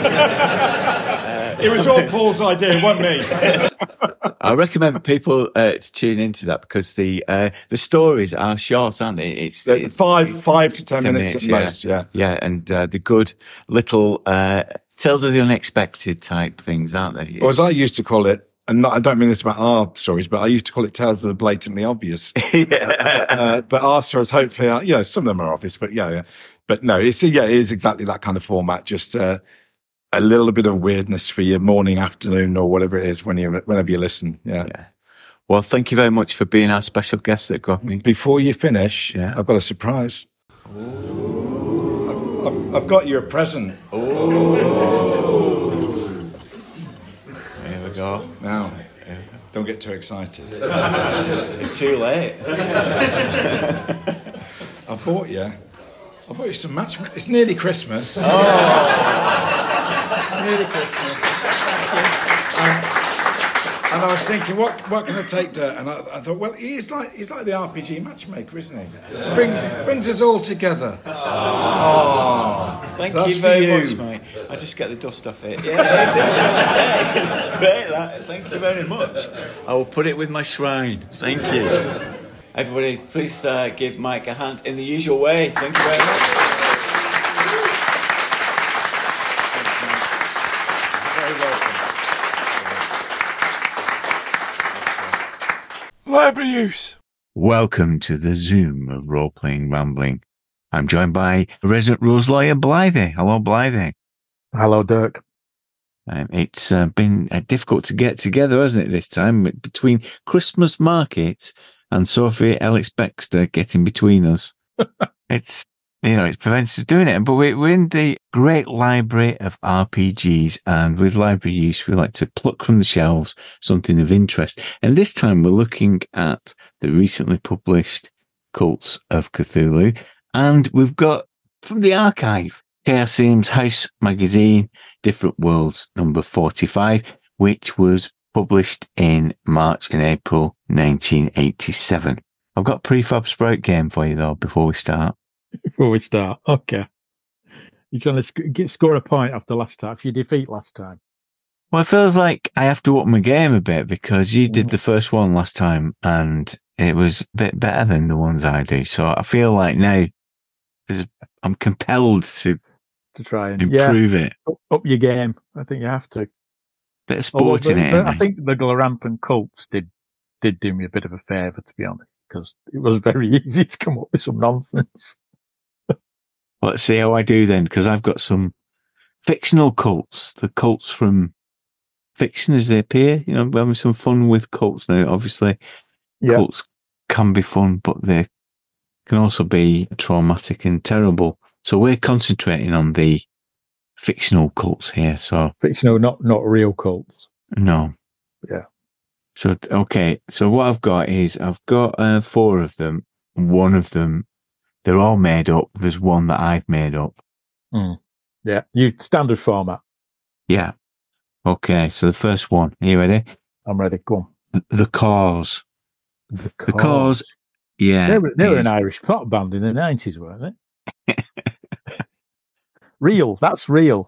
It was all Paul's idea, wasn't me. I recommend people uh, to tune into that, because the uh, the stories are short, aren't they? It's uh, five five to ten, ten minutes, minutes at yeah. most. Yeah, yeah, and uh, the good little uh, tales of the unexpected type things, aren't they? Or as I used to call it, and not, I don't mean this about our stories, but I used to call it tales of the blatantly obvious. yeah. uh, but our stories, hopefully, are, you know, some of them are obvious, but yeah, yeah. But no, it's yeah, it is exactly that kind of format. Just uh, a little bit of weirdness for your morning, afternoon, or whatever it is when you whenever you listen. Yeah. yeah. Well, thank you very much for being our special guest at Grog Meet. Before you finish, yeah. I've got a surprise. I've, I've, I've got you a present. Oh. There we go. Now, all get too excited. It's too late. I bought you. I bought you some match. It's nearly Christmas. Oh. It's nearly Christmas. And, and I was thinking, what what can I take to? And I, I thought, well, he's like he's like the R P G matchmaker, isn't he? Bring brings us all together. Oh, thank so you very you. much, mate. I just get the dust off it. Yeah, that's, yeah, that's great. That. Thank you very much. I will put it with my shrine. Thank you. Everybody, please uh, give Mike a hand in the usual way. Thank you very much. Thanks, Mike. Very welcome. Library use. Welcome to the Zoom of Role-Playing Rambling. I'm joined by resident rules lawyer Blythe. Hello, Blythe. Hello, Dirk. Um, it's uh, been uh, difficult to get together, hasn't it, this time, between Christmas markets and Sophie Ellis Bextor getting between us. It's, you know, it's prevented us doing it. But we're, we're in the great library of R P Gs, and with library use, we like to pluck from the shelves something of interest. And this time we're looking at the recently published Cults of Cthulhu, and we've got from the archive, Chaosium's House magazine, Different Worlds number forty-five, which was published in March and April nineteen eighty-seven. I've got a prefab sprout game for you, though, before we start. Before we start, okay. You're trying to sc- get, score a point after last time, if you defeat last time. Well, it feels like I have to up my game a bit because you did the first one last time and it was a bit better than the ones I do. So I feel like now I'm compelled to To try and improve yeah, it. Up, up your game. I think you have to. Bit of sport in the, it. the, ain't I there? think the Gloranthan cults did did do me a bit of a favour, to be honest, because it was very easy to come up with some nonsense. Well, let's see how I do then, because I've got some fictional cults, the cults from fiction as they appear. You know, we're having some fun with cults now. Obviously, Yeah. cults can be fun, but they can also be traumatic and terrible. So we're concentrating on the fictional cults here. So Fictional, not not real cults. no. Yeah. So, okay. So what I've got is I've got uh, four of them. One of them, they're all made up. There's one that I've made up. Mm. Yeah, you standard format. Yeah. Okay. So the first one, are you ready? I'm ready. Go on. The Cause. The The Cause. Yeah. They were, they were is- an Irish pop band in the nineties, weren't they? Real. That's real.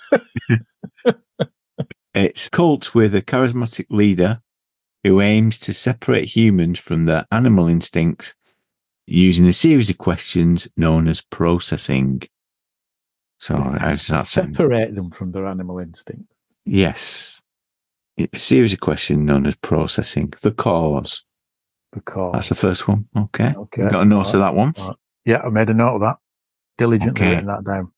It's a cult with a charismatic leader who aims to separate humans from their animal instincts using a series of questions known as processing. So, how does that sound? Separate them from their animal instinct. Yes. A series of questions known as processing. The Cause. Because That's the first one. Okay. Okay. Got a note of that one. All right. Yeah, I made a note of that. Diligently Okay. written that down.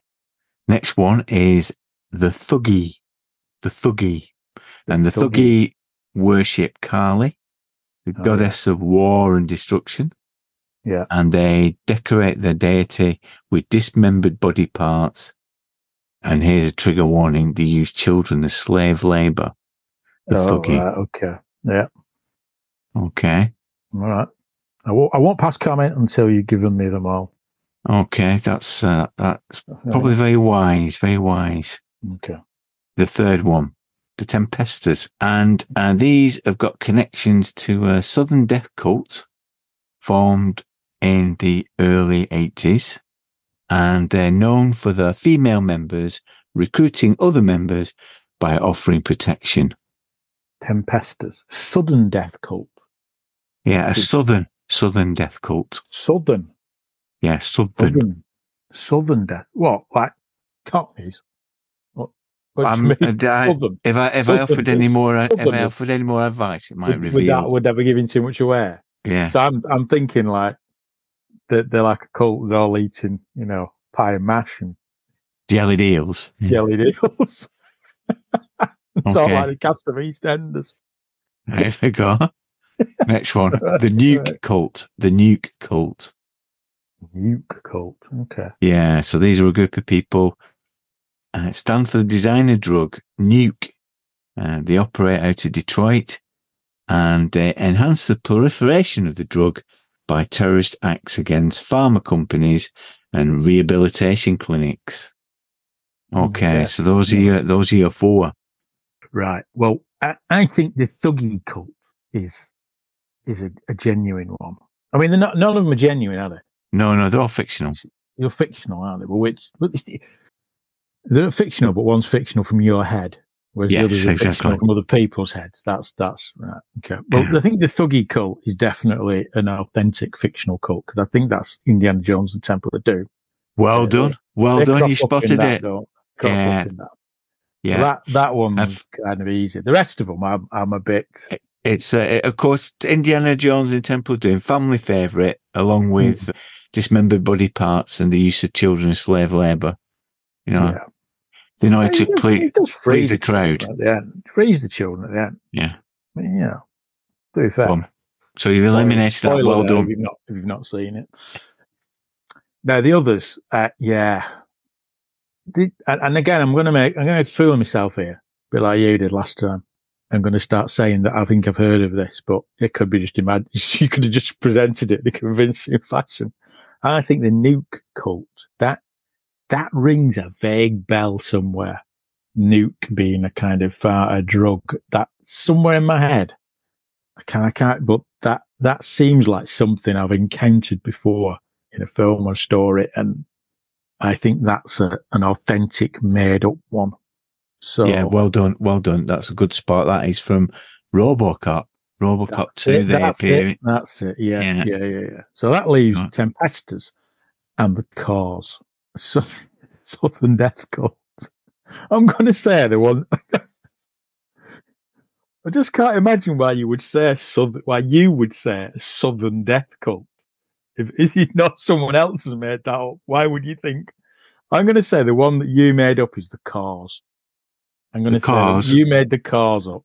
Next one is the Thuggee. The Thuggee. And the Thuggee. Thuggee worship Kali, the Oh, goddess of war and destruction. Yeah. And they decorate their deity with dismembered body parts. And here's a trigger warning. They use children as slave labour. The Oh, Thuggee. right, okay. Yeah. Okay. All right. I won't, I won't pass comment until you've given me them all. Okay. That's, uh, that's probably very wise. Very wise. Okay. The third one, the Tempesters. And uh, these have got connections to a Southern death cult formed in the early eighties. And they're known for their female members recruiting other members by offering protection. Tempesters. Sudden death cult. Yeah, a Southern, Southern death cult. Southern. Yeah, Southern. Southern. Southern death. What? Like Cockneys? What? What do you Um, mean? and I- Southern. If I, if I offered any Southerners. more, if I Southerners. offered any more advice, it might Would, would reveal. that would that be giving too much away? Yeah. So I'm I'm thinking like that they're like a cult. They're all eating, you know, pie and mash and Jellied eels. jellied eels. It's all Okay. like the cast of EastEnders. There we go. Next one. The Nuke cult. The Nuke cult. Nuke cult. Okay. Yeah, so these are a group of people. Uh, it stands for the designer drug, Nuke. Uh, they operate out of Detroit. and they enhance the proliferation of the drug by terrorist acts against pharma companies and rehabilitation clinics. Okay, Yeah. so those are your, those are your four. Right. Well, I, I think the Thuggee cult is is a, a genuine one. I mean, they're not, none of them are genuine, are they? No, no, they're all fictional. You're fictional, aren't they? Well, which but they're fictional, but one's fictional from your head, whereas Yes, the others are exactly. fictional from other people's heads. That's that's right. Okay. Well, Yeah. I think the Thuggee cult is definitely an authentic fictional cult because I think that's Indiana Jones and Temple of Doom. Well Yeah, done. Well They done. crop You up in spotted that, it. don't- crop up Yeah. in that. Yeah. That that one's I've- kind of easy. The rest of them, I'm I'm a bit. It's, uh, of course, Indiana Jones and Temple of Doom, family favourite, along with Hmm. dismembered body parts and the use of children as slave labour. You know, Yeah. they know how to He does- play, he does free please the children crowd. at the end. Frees the children at the end. Yeah. I mean, yeah. To be fair. Well, so you've eliminated that. Spoiler Well there done. If you've, not, if you've not seen it. Now the others, uh, yeah. The, and, and again, I'm going to make, I'm going to fool myself here, a bit like you did last time. I'm going to start saying that I think I've heard of this, but it could be just imagined. You could have just presented it in a convincing fashion. I think the nuke cult, that, that rings a vague bell somewhere. Nuke being a kind of uh, a drug that somewhere in my head. I can't, I can't, but that, that seems like something I've encountered before in a film or story. And I think that's a, an authentic made up one. So Yeah, well done. Well done. That's a good spot. That is from RoboCop. RoboCop that's two, it, they that's appear. it, that's it. Yeah, Yeah. yeah, yeah, yeah. So that leaves Right. Tempestas and the Cause. So, Southern Death Cult. I'm going to say the one. I just can't imagine why you would say southern, why you would say Southern Death Cult. If, if you know someone else has made that up, why would you think? I'm going to say the one that you made up is the Cause. I'm going The to say that Cause? you made the Cause up.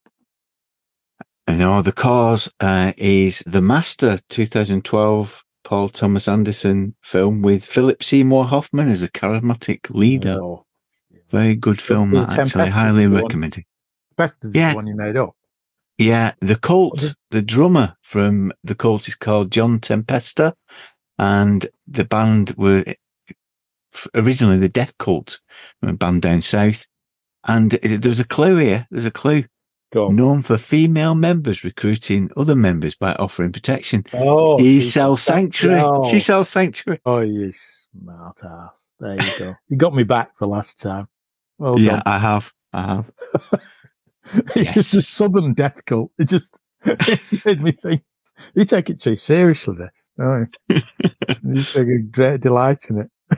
No, the cause uh, is The Master, twenty twelve Paul Thomas Anderson film with Philip Seymour Hoffman as the charismatic leader. No. Very good film, The that actually. Tempest Highly is the one. recommended. Better than Yeah. the one you made up. Yeah, the What Cult, did- the drummer from the Cult is called John Tempesta, and the band were f- originally the Death Cult, a band down south. And it, there's a clue here. There's a clue. Go on. Known for female members recruiting other members by offering protection. Oh, She she's sells got that- sanctuary. Oh. She sells sanctuary. Oh, you smart ass. There you go. You got me back for last time. Well Yeah, I have. I have. done. It's just a yes. Southern Death Cult. It just it made me think. You take it too seriously, this. Oh, you take a great delight in it.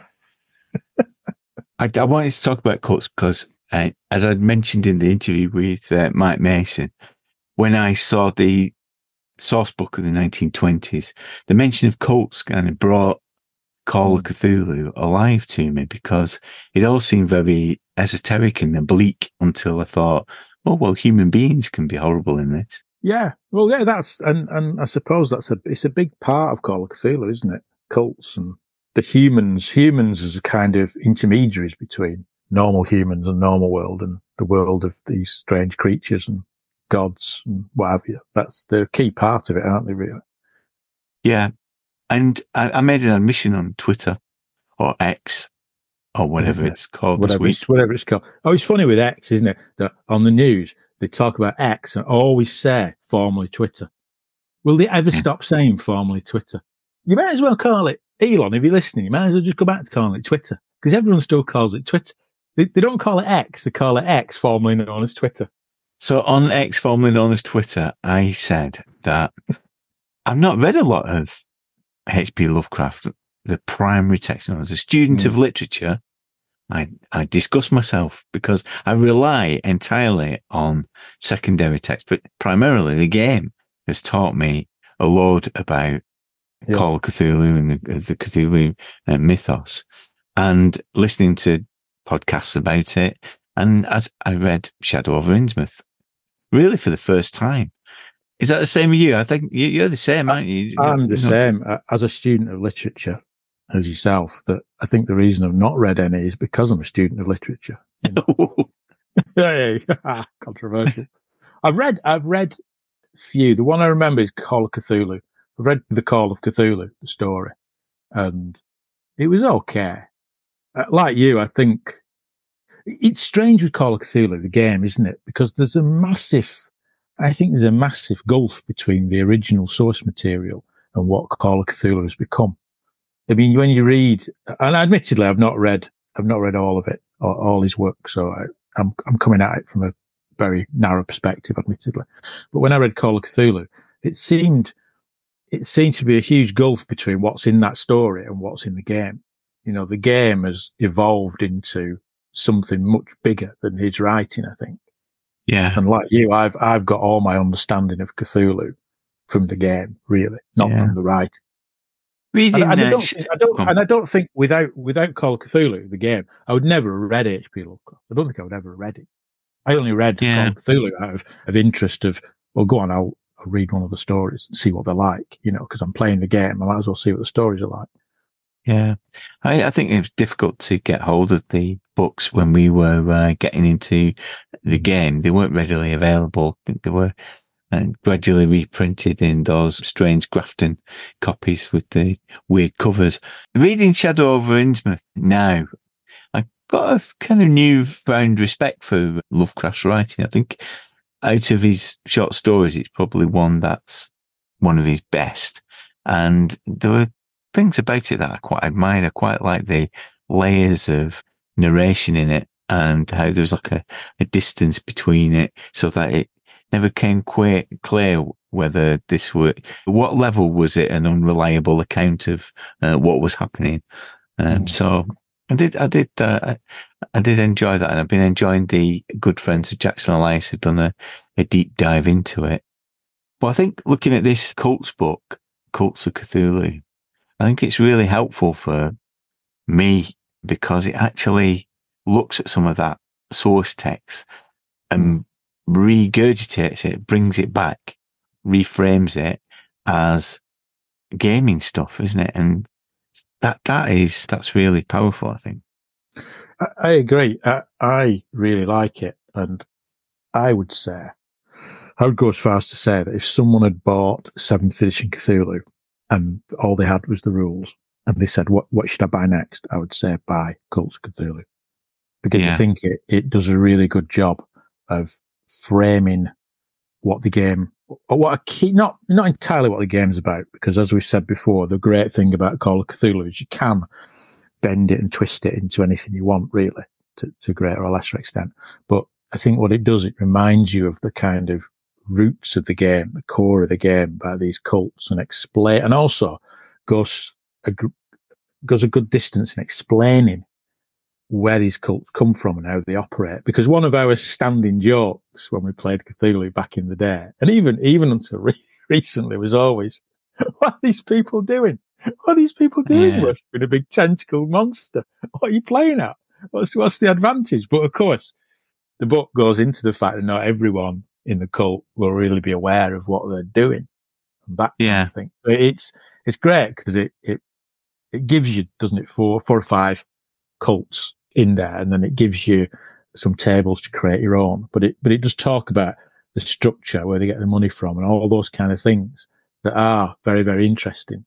I, I wanted to talk about cults because, uh, as I mentioned in the interview with uh, Mike Mason, when I saw the source book of the nineteen twenties, the mention of cults kind of brought Call of Cthulhu alive to me because it all seemed very esoteric and bleak until I thought, oh, well, human beings can be horrible in this. Yeah. Well, yeah, that's, and, and I suppose that's a, it's a big part of Call of Cthulhu, isn't it? Cults and the humans, humans as a kind of intermediaries between normal humans and normal world and the world of these strange creatures and gods and what have you. That's the key part of it, aren't they, really? Yeah. And I, I made an admission on Twitter or X or whatever Yeah. it's called Whatever this week. it's, whatever it's called. Oh, it's funny with X, isn't it? That on the news, they talk about X and always say formerly Twitter. Will they ever Yeah. stop saying formerly Twitter? You might as well call it Elon. If you're listening, you might as well just go back to calling it Twitter because everyone still calls it Twitter. They, they don't call it X. They call it X, formerly known as Twitter. So on X, formerly known as Twitter, I said that I've not read a lot of H P Lovecraft, the primary text. As a student Mm. of literature, I, I discuss myself because I rely entirely on secondary text, but primarily the game has taught me a lot about Yeah. Call of Cthulhu and the, the Cthulhu uh, mythos, and listening to podcasts about it. And as I read Shadow over Innsmouth, really for the first time. Is that the same with you? I think you, you're the same, aren't you? I'm the You know, same uh, as a student of literature as yourself. But I think the reason I've not read any is because I'm a student of literature. Yeah, yeah, yeah. Controversial. I've read, I've read few. The one I remember is Call of Cthulhu. I read the Call of Cthulhu, the story, and it was okay. Uh, like you, I think it's strange with Call of Cthulhu, the game, isn't it? Because there's a massive, I think there's a massive gulf between the original source material and what Call of Cthulhu has become. I mean, when you read, and admittedly, I've not read, I've not read all of it, all, all his work, so I, I'm, I'm coming at it from a very narrow perspective, admittedly. But when I read Call of Cthulhu, it seemed, it seemed to be a huge gulf between what's in that story and what's in the game. You know, the game has evolved into something much bigger than his writing, I think. Yeah. And like you, I've, I've got all my understanding of Cthulhu from the game, really, not Yeah. from the writing. Reading, And, and I uh, don't, sh- think, I don't, and I don't think without without Call of Cthulhu, the game, I would never have read H P Lovecraft. I don't think I would ever have read it. I only read Yeah. Call of Cthulhu out of, of interest of, well, go on, I'll, I'll read one of the stories and see what they're like, you know, because I'm playing the game. I might as well see what the stories are like. Yeah, I, I think it was difficult to get hold of the books when we were uh, getting into the game. They weren't readily available. I think they were uh, gradually reprinted in those strange Grafton copies with the weird covers. Reading Shadow over Innsmouth now, I've got a kind of newfound respect for Lovecraft's writing. I think out of his short stories, it's probably one that's one of his best. And there were things about it that I quite admired. I quite like the layers of narration in it and how there's like a, a distance between it so that it never came quite clear whether this were, what level was it an unreliable account of uh, what was happening. Um, Mm. So I did, I did, uh, I did enjoy that, and I've been enjoying the good friends of Jackson Elias who've done a, a deep dive into it. But I think looking at this Cults book, Cults of Cthulhu, I think it's really helpful for me because it actually looks at some of that source text and regurgitates it, brings it back, reframes it as gaming stuff, isn't it? And that, that is, that's really powerful, I think. I, I agree. I, I really like it. And I would say, I would go as far as to say that if someone had bought seventh edition Cthulhu and all they had was the rules, and they said, what, what should I buy next? I would say buy Cults of Cthulhu. Because Yeah. I think it, it does a really good job of framing what the game, or what a key, not, not entirely what the game's about, because as we said before, the great thing about Call of Cthulhu is you can bend it and twist it into anything you want, really, to, to a greater or lesser extent. But I think what it does, it reminds you of the kind of roots of the game, the core of the game by these cults, and explain, and also goes a, goes a good distance in explaining where these cults come from and how they operate. Because one of our standing jokes when we played Cthulhu back in the day, and even, even until re- recently, was always, what are these people doing? What are these people doing Yeah. worshipping a big tentacled monster? What are you playing at? What's, what's the advantage? But of course, the book goes into the fact that not everyone in the cult will really be aware of what they're doing. And that Yeah. kind of thing. But it's, it's great because it, it, it gives you, doesn't it, four, four or five cults in there, and then it gives you some tables to create your own. But it, but it does talk about the structure, where they get the money from, and all those kind of things that are very, very interesting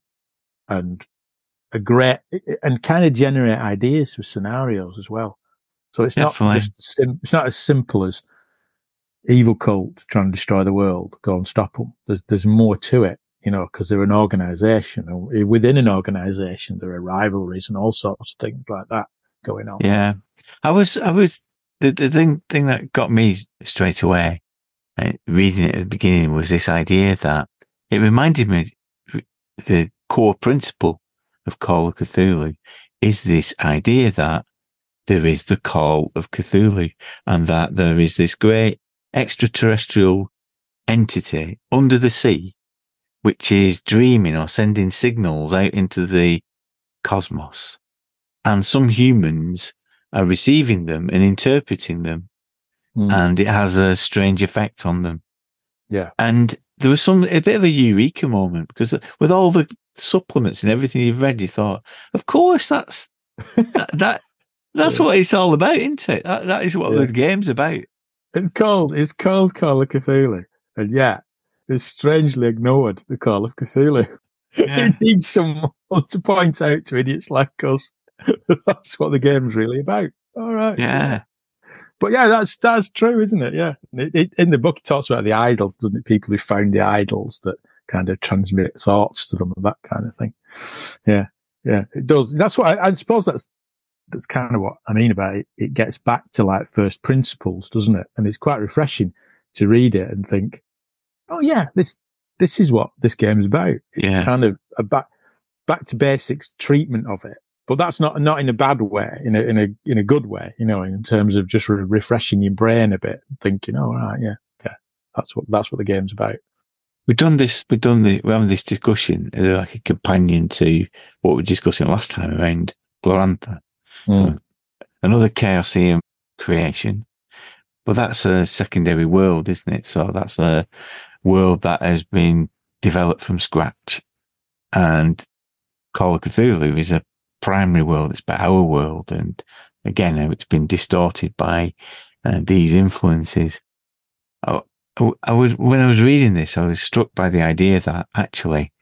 and a great, and kind of generate ideas for scenarios as well. So it's Definitely. not just sim- it's not as simple as evil cult trying to destroy the world, go and stop them. There's there's more to it, you know, because they're an organisation, and within an organisation there are rivalries and all sorts of things like that going on. Yeah. I was, I was, the, the thing, thing that got me straight away, uh, reading it at the beginning, was this idea that it reminded me the core principle of Call of Cthulhu is this idea that there is the Call of Cthulhu, and that there is this great extraterrestrial entity under the sea, which is dreaming or sending signals out into the cosmos. And some humans are receiving them and interpreting them, Mm. and it has a strange effect on them. Yeah. And there was some, a bit of a eureka moment, because with all the supplements and everything you've read, you thought, of course, that's, that, that that's Yeah. what it's all about, isn't it? That, that is what Yeah. the game's about. It's called, it's called Call of Cthulhu. And yeah, has strangely ignored the Call of Cthulhu. Yeah. It needs someone to point out to idiots like us. That's what the game's really about. All right. Yeah. But yeah, that's that's true, isn't it? Yeah. It, it, in the book, it talks about the idols, doesn't it? People who found the idols that kind of transmit thoughts to them and that kind of thing. Yeah. Yeah. It does. That's what I, I suppose that's that's kind of what I mean about it. It gets back to like first principles, doesn't it? And it's quite refreshing to read it and think, oh yeah, this this is what this game is about. It's Yeah. kind of a back back to basics treatment of it. But that's not not in a bad way, in a in a in a good way, you know, in terms of just re- refreshing your brain a bit, thinking, oh right, yeah, yeah, that's what that's what the game's about. We've done this. We've done the. We're having this discussion as like a companion to what we were discussing last time around Glorantha. So another Chaosium creation, but that's a secondary world, isn't it? So that's a world that has been developed from scratch, and Call of Cthulhu is a primary world. It's about our world, and again, it's been distorted by uh, these influences. I, I was when I was reading this, I was struck by the idea that actually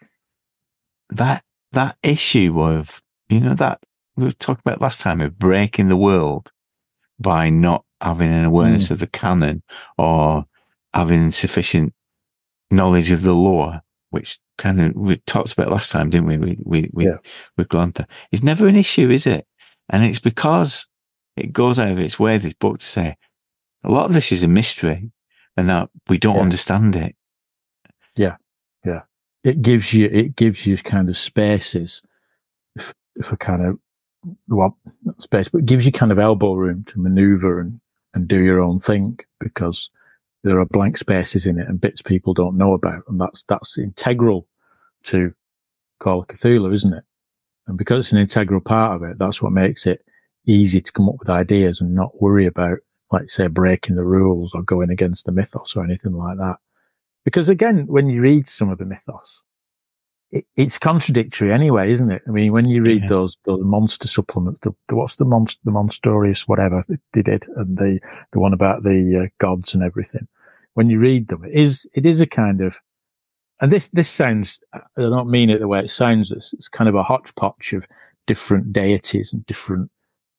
that that issue of, you know, that we were talking about last time, of breaking the world by not having an awareness mm. of the canon or having sufficient knowledge of the lore, which kind of we talked about last time, didn't we? We we, we yeah. with Glorantha. It's never an issue, is it? And it's because it goes out of its way, this book, to say a lot of this is a mystery and that we don't yeah. understand it. Yeah, yeah. It gives you it gives you kind of spaces for, for kind of well, not space, but it gives you kind of elbow room to maneuver and and do your own thing, because there are blank spaces in it and bits people don't know about, and that's that's integral to Call of Cthulhu, isn't it? And because it's an integral part of it, that's what makes it easy to come up with ideas and not worry about, like, say, breaking the rules or going against the mythos or anything like that. Because again, when you read some of the mythos, it, it's contradictory anyway, isn't it? I mean, when you read yeah. those those monster supplements, the, the, what's the monster, the Monstorious whatever they did, and the the one about the uh, gods and everything. When you read them, it is it is a kind of, and this this sounds, I don't mean it the way it sounds. It's, it's kind of a hodgepodge of different deities and different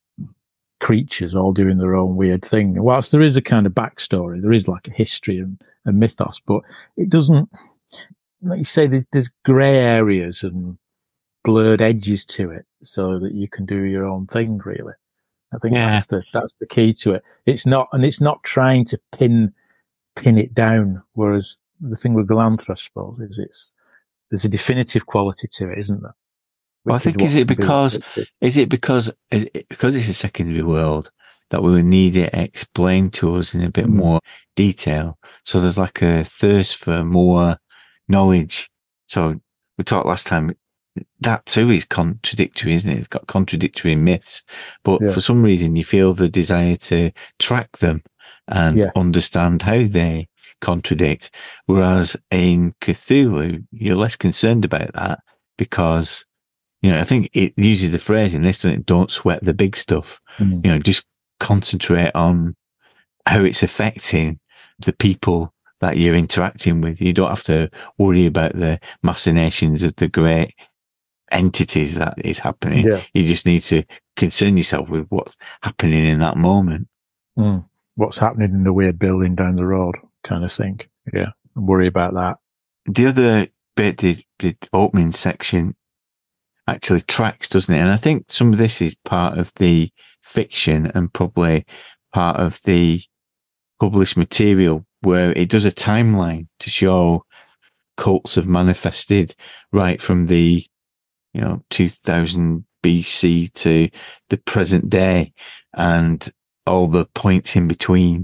creatures all doing their own weird thing. And whilst there is a kind of backstory, there is like a history and a mythos, but it doesn't, like you say, there's grey areas and blurred edges to it so that you can do your own thing, really. I think yeah. that's the that's the key to it. It's not, and it's not trying to pin pin it down, whereas the thing with Glorantha, I suppose, is it's there's a definitive quality to it, isn't there? Well, I think is, is it because is it because is it because it's a secondary world that we would need it explained to us in a bit mm. more detail. So there's like a thirst for more knowledge. So we talked last time, that too is contradictory, isn't it? It's got contradictory myths, but yeah. for some reason you feel the desire to track them and yeah. understand how they contradict. Whereas in Cthulhu, you're less concerned about that because, you know, I think it uses the phrase in this, doesn't it? Don't sweat the big stuff. Mm. You know, just concentrate on how it's affecting the people that you're interacting with. You don't have to worry about the machinations of the great entities that is happening. Yeah. You just need to concern yourself with what's happening in that moment. Mm. What's happening in the weird building down the road kind of thing. Yeah. And worry about that. The other bit, the, the opening section actually tracks, doesn't it? And I think some of this is part of the fiction and probably part of the published material, where it does a timeline to show cults have manifested right from the, you know, two thousand B C to the present day and all the points in between.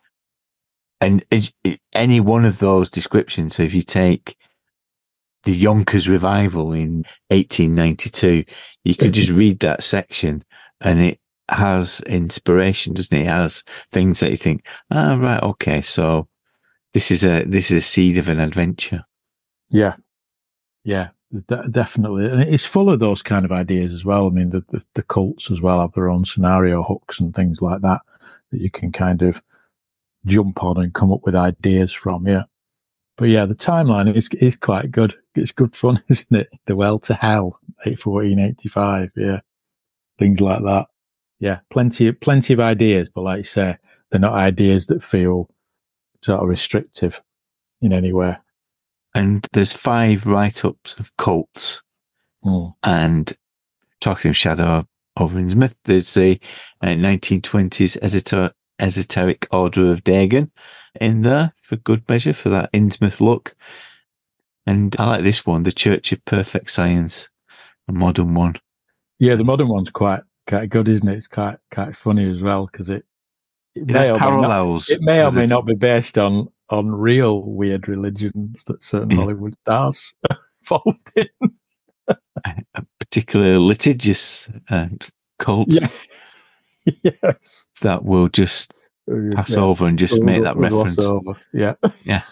And is, any one of those descriptions, so if you take the Yonkers revival in eighteen ninety-two, you could just read that section and it has inspiration, doesn't it? It has things that you think, ah, right, okay, so this is a this is a seed of an adventure. Yeah, yeah, de- definitely, and it's full of those kind of ideas as well. I mean, the, the the cults as well have their own scenario hooks and things like that that you can kind of jump on and come up with ideas from. Yeah, But yeah, the timeline is is quite good. It's good fun, isn't it? The Well to Hell, fourteen eighty-five. Yeah, things like that. Yeah, plenty plenty of ideas, but like you say, they're not ideas that feel sort of restrictive in any way. And there's five write-ups of cults. Mm. And talking of Shadow over Innsmouth, there's the uh, nineteen twenties esoter- Esoteric Order of Dagon in there for good measure, for that Innsmouth look. And I like this one, the Church of Perfect Science, a modern one. Yeah, the modern one's quite quite good, isn't it? It's quite quite funny as well, because it it It may, has or may, not, parallels. it may or with may the- not be based on on real weird religions that certain Yeah. Hollywood stars involved in. a particular litigious uh, cult Yeah. Yes. that will just pass over and just We'll- make that we'll gloss reference. over. Yeah. Yeah.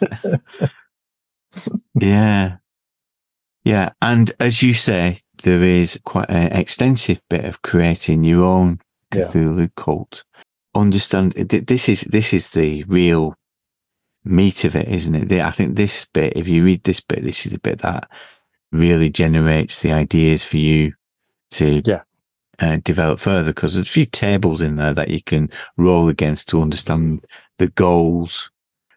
Yeah. Yeah. And as you say, there is quite an extensive bit of creating your own Yeah. Cthulhu cult. Understand th- this is this is the real meat of it, isn't it? The- I think this bit, if you read this bit, this is the bit that really generates the ideas for you to Yeah. uh, develop further, because there's a few tables in there that you can roll against to understand the goals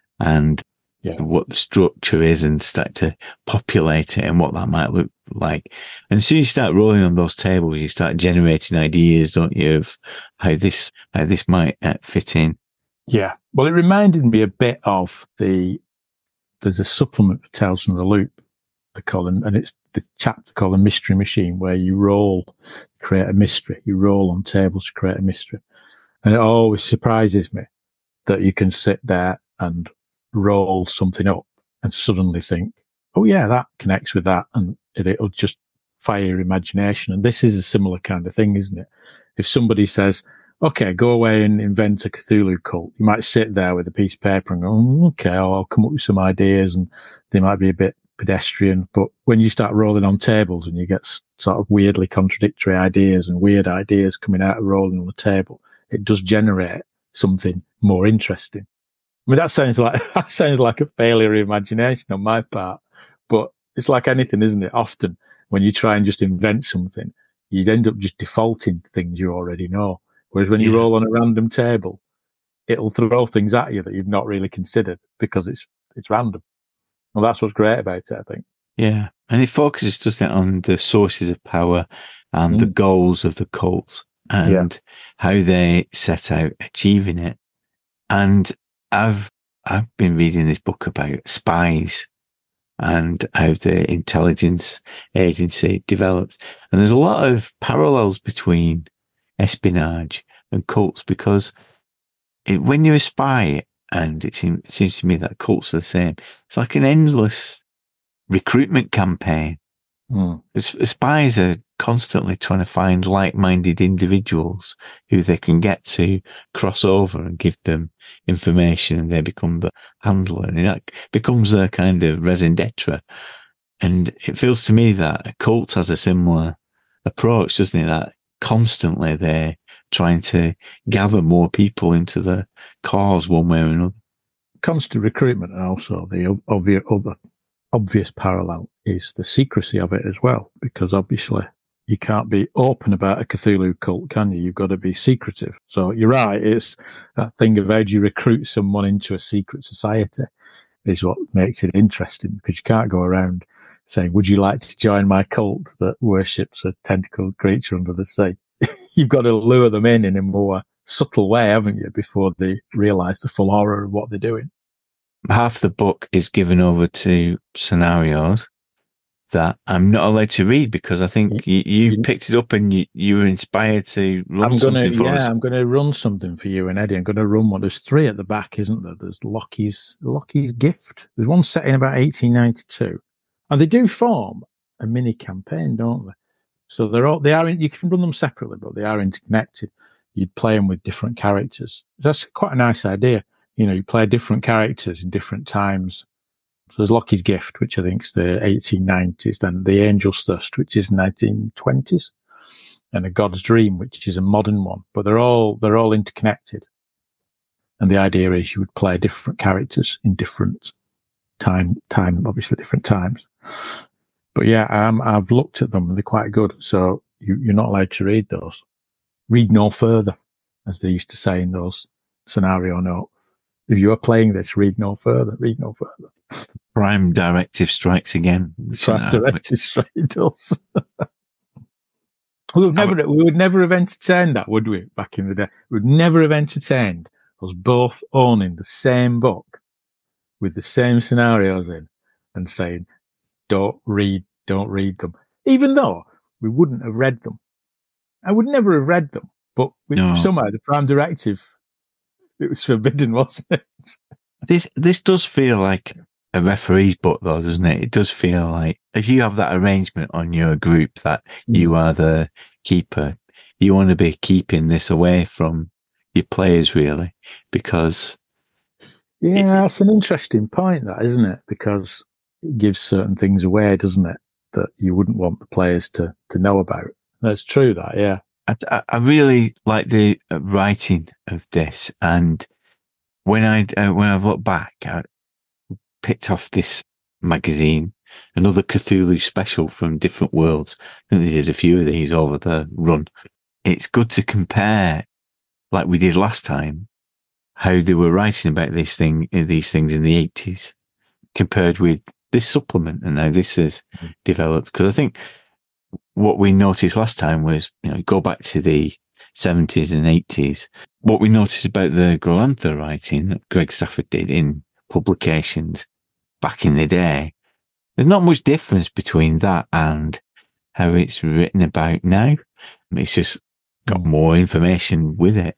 and Yeah. what the structure is, and start to populate it and what that might look like. And as soon as you start rolling on those tables, you start generating ideas, don't you, of how this how this might uh, fit in. Yeah. Well, it reminded me a bit of the, there's a supplement for Tales from the Loop, they call them, and it's the chapter called the Mystery Machine, where you roll, create a mystery. You roll on tables to create a mystery. And it always surprises me that you can sit there and roll something up and suddenly think, oh yeah, that connects with that. And it, it'll just fire your imagination. And this is a similar kind of thing, isn't it? If somebody says, okay, go away and invent a Cthulhu cult, you might sit there with a piece of paper and go, oh, okay, I'll come up with some ideas, and they might be a bit pedestrian. But when you start rolling on tables and you get s- sort of weirdly contradictory ideas and weird ideas coming out of rolling on the table, it does generate something more interesting. I mean, that sounds like, that sounds like a failure of imagination on my part, but it's like anything, isn't it? Often when you try and just invent something, you'd end up just defaulting to things you already know. Whereas when you Yeah. roll on a random table, it'll throw things at you that you've not really considered because it's, it's random. Well, that's what's great about it, I think. Yeah. And it focuses, doesn't it, on the sources of power and the Mm. goals of the cult and how they set out achieving it. And I've, I've been reading this book about spies and how the intelligence agency develops. And there's a lot of parallels between espionage and cults, because it, when you're a spy, and it, seem, it seems to me that cults are the same, it's like an endless recruitment campaign. Mm. S- Spies are constantly trying to find like-minded individuals who they can get to cross over and give them information, and they become the handler, and that becomes their kind of raison d'etre. And it feels to me that a cult has a similar approach, doesn't it? That constantly they're trying to gather more people into the cause one way or another. Constant recruitment, and also the obvious, other obvious parallel is the secrecy of it as well, because obviously you can't be open about a Cthulhu cult, can you? You've got to be secretive. So you're right. It's that thing of how do you recruit someone into a secret society is what makes it interesting, because you can't go around saying, would you like to join my cult that worships a tentacled creature under the sea? You've got to lure them in in a more subtle way, haven't you, before they realise the full horror of what they're doing. Half the book is given over to scenarios that I'm not allowed to read, because I think you, you you- picked it up and you, you were inspired to run I'm gonna, something for yeah, us. I'm gonna run something for you and Eddie. I'm gonna run one. There's three at the back, isn't there? There's Lockie's, Lockie's Gift. There's one set in about eighteen ninety-two, and they do form a mini campaign, don't they? So they're all, they are, in, you can run them separately, but they are interconnected. You'd play them with different characters. That's quite a nice idea. You know, you play different characters in different times. So there's Lockie's Gift, which I think is the eighteen nineties, then The Angel's Thirst, which is nineteen twenties, and A God's Dream, which is a modern one. But they're all, they're all interconnected. And the idea is you would play different characters in different time, time, obviously different times. But yeah, um, I've looked at them and they're quite good. So you, you're not allowed to read those. Read no further, as they used to say in those scenario notes. If you are playing this, read no further, read no further. Prime directive strikes again. Prime directive straight does. we would never, we would never have entertained that, would we? Back in the day, we would never have entertained us both owning the same book with the same scenarios in and saying, "Don't read, don't read them," even though we wouldn't have read them. I would never have read them, but we, no. somehow the Prime Directive, it was forbidden, wasn't it? This this does feel like a referee's book, though, doesn't it? It does feel like if you have that arrangement on your group that mm. you are the keeper, you want to be keeping this away from your players, really, because yeah, it, that's an interesting point, that, isn't it? Because it gives certain things away, doesn't it, that you wouldn't want the players to to know about. That's true, that, yeah. I, I really like the writing of this, and when I uh, when I've looked back, I picked off this magazine, another Cthulhu special from Different Worlds. I think they did a few of these over the run. It's good to compare, like we did last time, how they were writing about this thing, these things in the eighties, compared with this supplement, and now this has mm-hmm. developed. Because I think what we noticed last time was, you know, go back to the seventies and eighties. What we noticed about the Glorantha writing that Greg Stafford did in publications back in the day, there's not much difference between that and how it's written about now. It's just got more information with it.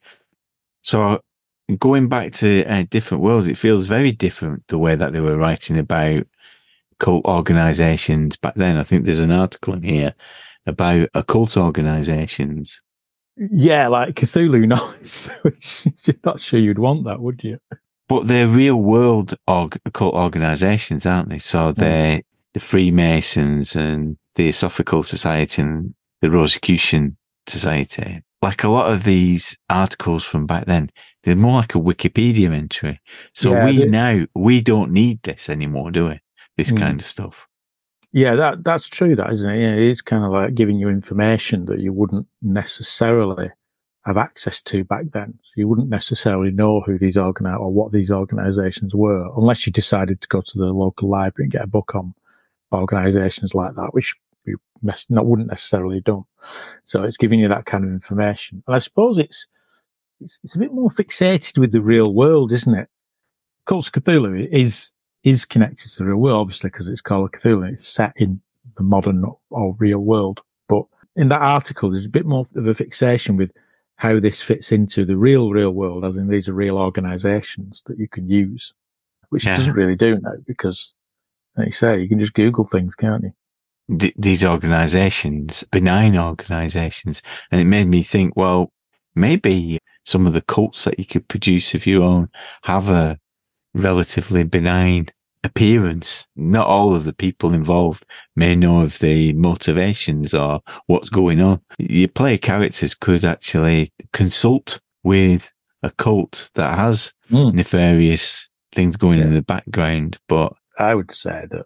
So going back to uh, Different Worlds, it feels very different the way that they were writing about cult organizations back then. I think there's an article in here about occult organizations. Yeah, like Cthulhu Knowledge, which you're not sure you'd want that, would you? But they're real world org- occult organizations, aren't they? So they're mm. the Freemasons and the Theosophical Society and the Rosicrucian Society. Like a lot of these articles from back then, they're more like a Wikipedia entry. So yeah, we they- now, we don't need this anymore, do we? This mm. kind of stuff. Yeah, that that's true, that, isn't it? Yeah, it is kind of like giving you information that you wouldn't necessarily have access to back then. So you wouldn't necessarily know who these organi- or what these organizations were, unless you decided to go to the local library and get a book on organizations like that, which you not wouldn't necessarily have done. So it's giving you that kind of information. And I suppose it's, it's, it's a bit more fixated with the real world, isn't it? Cults of Cthulhu is, is connected to the real world, obviously, because it's called Cthulhu. It's set in the modern or real world. But in that article, there's a bit more of a fixation with how this fits into the real, real world, as in these are real organizations that you can use, which yeah. it doesn't really do now because, like you say, you can just Google things, can't you? Th- these organizations, benign organizations. And it made me think, well, maybe some of the cults that you could produce of your own have a relatively benign appearance. Not all of the people involved may know of the motivations or what's going on. Your player characters could actually consult with a cult that has mm. nefarious things going yeah. in the background. But I would say that,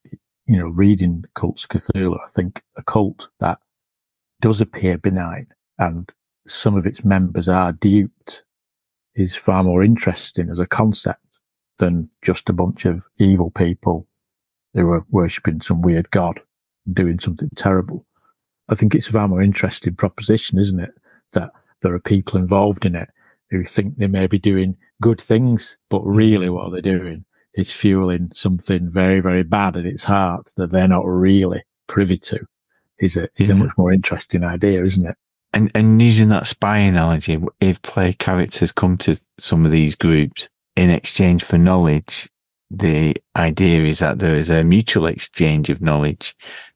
you know, reading Cults of Cthulhu, I think a cult that does appear benign and some of its members are duped is far more interesting as a concept than just a bunch of evil people who are worshipping some weird god and doing something terrible. I think it's a far more interesting proposition, isn't it? That there are people involved in it who think they may be doing good things, but really what they're doing is fueling something very, very bad at its heart that they're not really privy to. Is a, is yeah. a much more interesting idea, isn't it? And, and using that spy analogy, if player characters come to some of these groups in exchange for knowledge, the idea is that there is a mutual exchange of knowledge.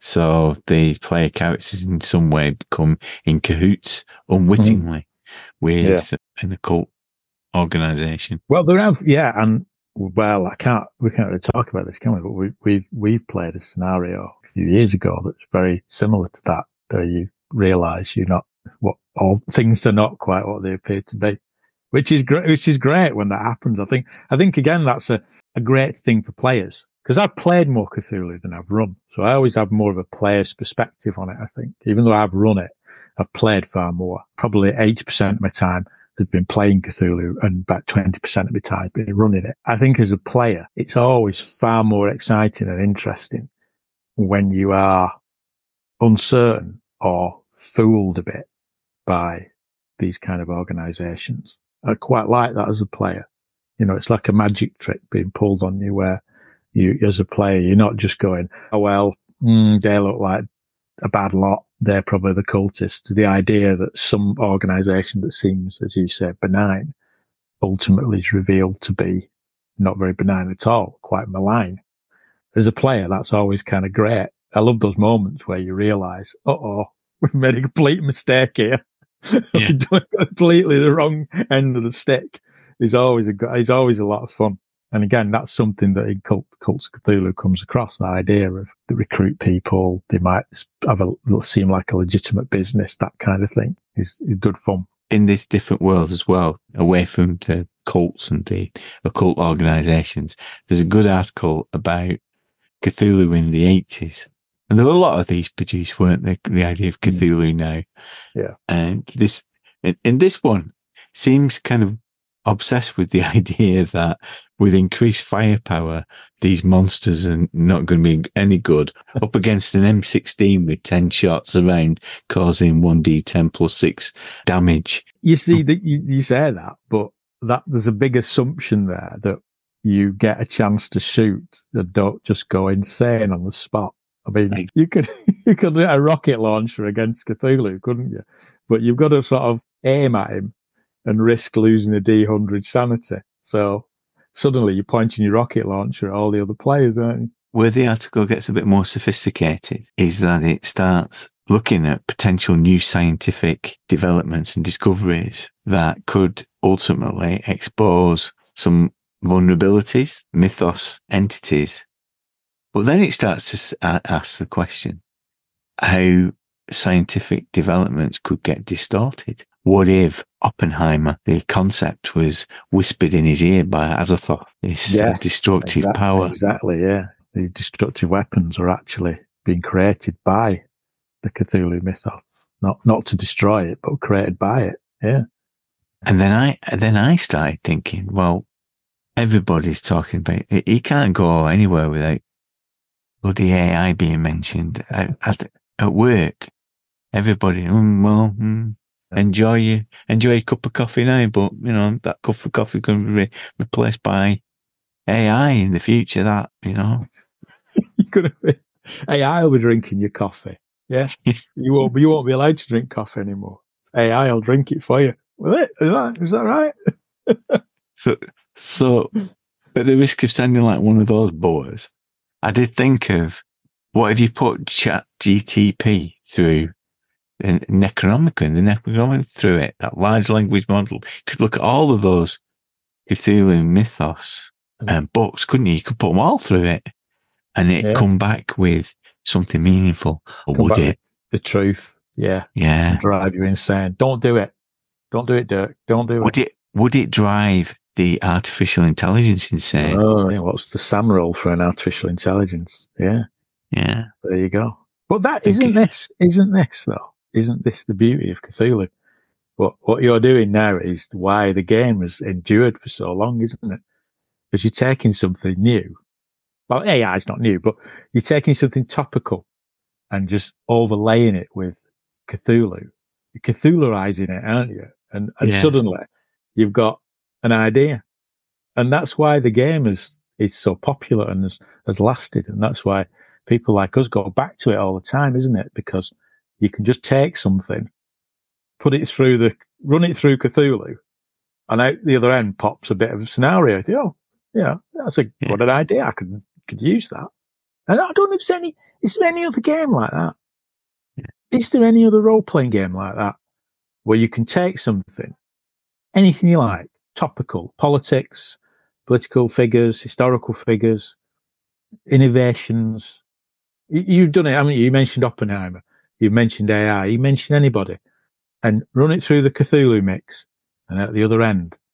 So the player characters in some way become in cahoots unwittingly mm-hmm. with yeah. an occult organization. Well, there have, yeah. And well, I can't, we can't really talk about this, can we? But we, we, we've played a scenario a few years ago that's very similar to that, where you realize you're not what all things are not quite what they appear to be. which is great. Which is great when that happens. I think. I think again that's a, a great thing for players because I've played more Cthulhu than I've run, so I always have more of a player's perspective on it. I think even though I've run it, I've played far more. Probably eighty percent of my time has been playing Cthulhu, and about twenty percent of my time has been running it. I think as a player, it's always far more exciting and interesting when you are uncertain or fooled a bit by these kind of organizations. I quite like that as a player. You know, it's like a magic trick being pulled on you where you, as a player, you're not just going, oh, well, mm, they look like a bad lot. They're probably the cultists. The idea that some organization that seems, as you say, benign, ultimately is revealed to be not very benign at all, quite malign. As a player, that's always kind of great. I love those moments where you realize, uh-oh, we've made a complete mistake here. Yeah. We've done completely the wrong end of the stick. It's always a, it's always a lot of fun. And again, that's something that in Cult, Cults of Cthulhu comes across, the idea of they recruit people, they might have a, they'll seem like a legitimate business, that kind of thing is good fun. In this different world as well, away from the cults and the occult organizations, there's a good article about Cthulhu in the eighties. And there were a lot of these produced, weren't there? The idea of Cthulhu now. Yeah. And this, in this one, seems kind of obsessed with the idea that with increased firepower, these monsters are not going to be any good up against an M sixteen with ten shots around, causing one d ten plus six damage. You see that you, you say that, but that there's a big assumption there that you get a chance to shoot and don't just go insane on the spot. I mean, right. you could you could do a rocket launcher against Cthulhu, couldn't you? But you've got to sort of aim at him and risk losing a D one hundred sanity. So suddenly you're pointing your rocket launcher at all the other players, aren't you? Where the article gets a bit more sophisticated is that it starts looking at potential new scientific developments and discoveries that could ultimately expose some vulnerabilities, mythos, entities. But then it starts to ask the question how scientific developments could get distorted. What if Oppenheimer, the concept, was whispered in his ear by Azathoth, this yeah, destructive exactly, power? Exactly, yeah. These destructive weapons are actually being created by the Cthulhu mythos, not not to destroy it, but created by it. Yeah. And then I then I started thinking, well, everybody's talking about it. You can't go anywhere without bloody A I being mentioned at, at, at work. Everybody, mm, well, mm, enjoy your enjoy your cup of coffee now, but you know that cup of coffee can be re- replaced by A I in the future. That you know, you're gonna be, A I will be drinking your coffee. Yes, you won't. You won't be allowed to drink coffee anymore. A I will drink it for you. Will it? Is that is that right? so, so at the risk of sounding like one of those boys, I did think of what if you put Chat G T P through the Necronomicon, the Necronomicon through it, that large language model, you could look at all of those Cthulhu mythos um, books, couldn't you? You could put them all through it and it'd yeah. come back with something meaningful. Or come would it? The truth. Yeah. Yeah. Drive you insane. Don't do it. Don't do it, Dirk. Don't do would it. it. Would it drive the artificial intelligence insane? Oh, yeah. What's the SAM role for an artificial intelligence? Yeah. Yeah. There you go. But that isn't this, isn't this though? Isn't this the beauty of Cthulhu? What what you're doing now is why the game has endured for so long, isn't it? Because you're taking something new. Well, A I is not new, but you're taking something topical and just overlaying it with Cthulhu. You're Cthulhuizing it, aren't you? And, and yeah. suddenly you've got an idea. And that's why the game is, is so popular and has, has lasted. And that's why people like us go back to it all the time, isn't it? Because you can just take something, put it through the, run it through Cthulhu, and out the other end pops a bit of a scenario. Oh, yeah, that's a yeah. what an idea. I could could use that. And I don't know if there's any. Is there any other game like that? Yeah. Is there any other role playing game like that where you can take something, anything you like, topical, politics, political figures, historical figures, innovations. You, you've done it. I mean, you mentioned Oppenheimer. You mentioned A I, you mentioned anybody, and run it through the Cthulhu mix, and at the other end,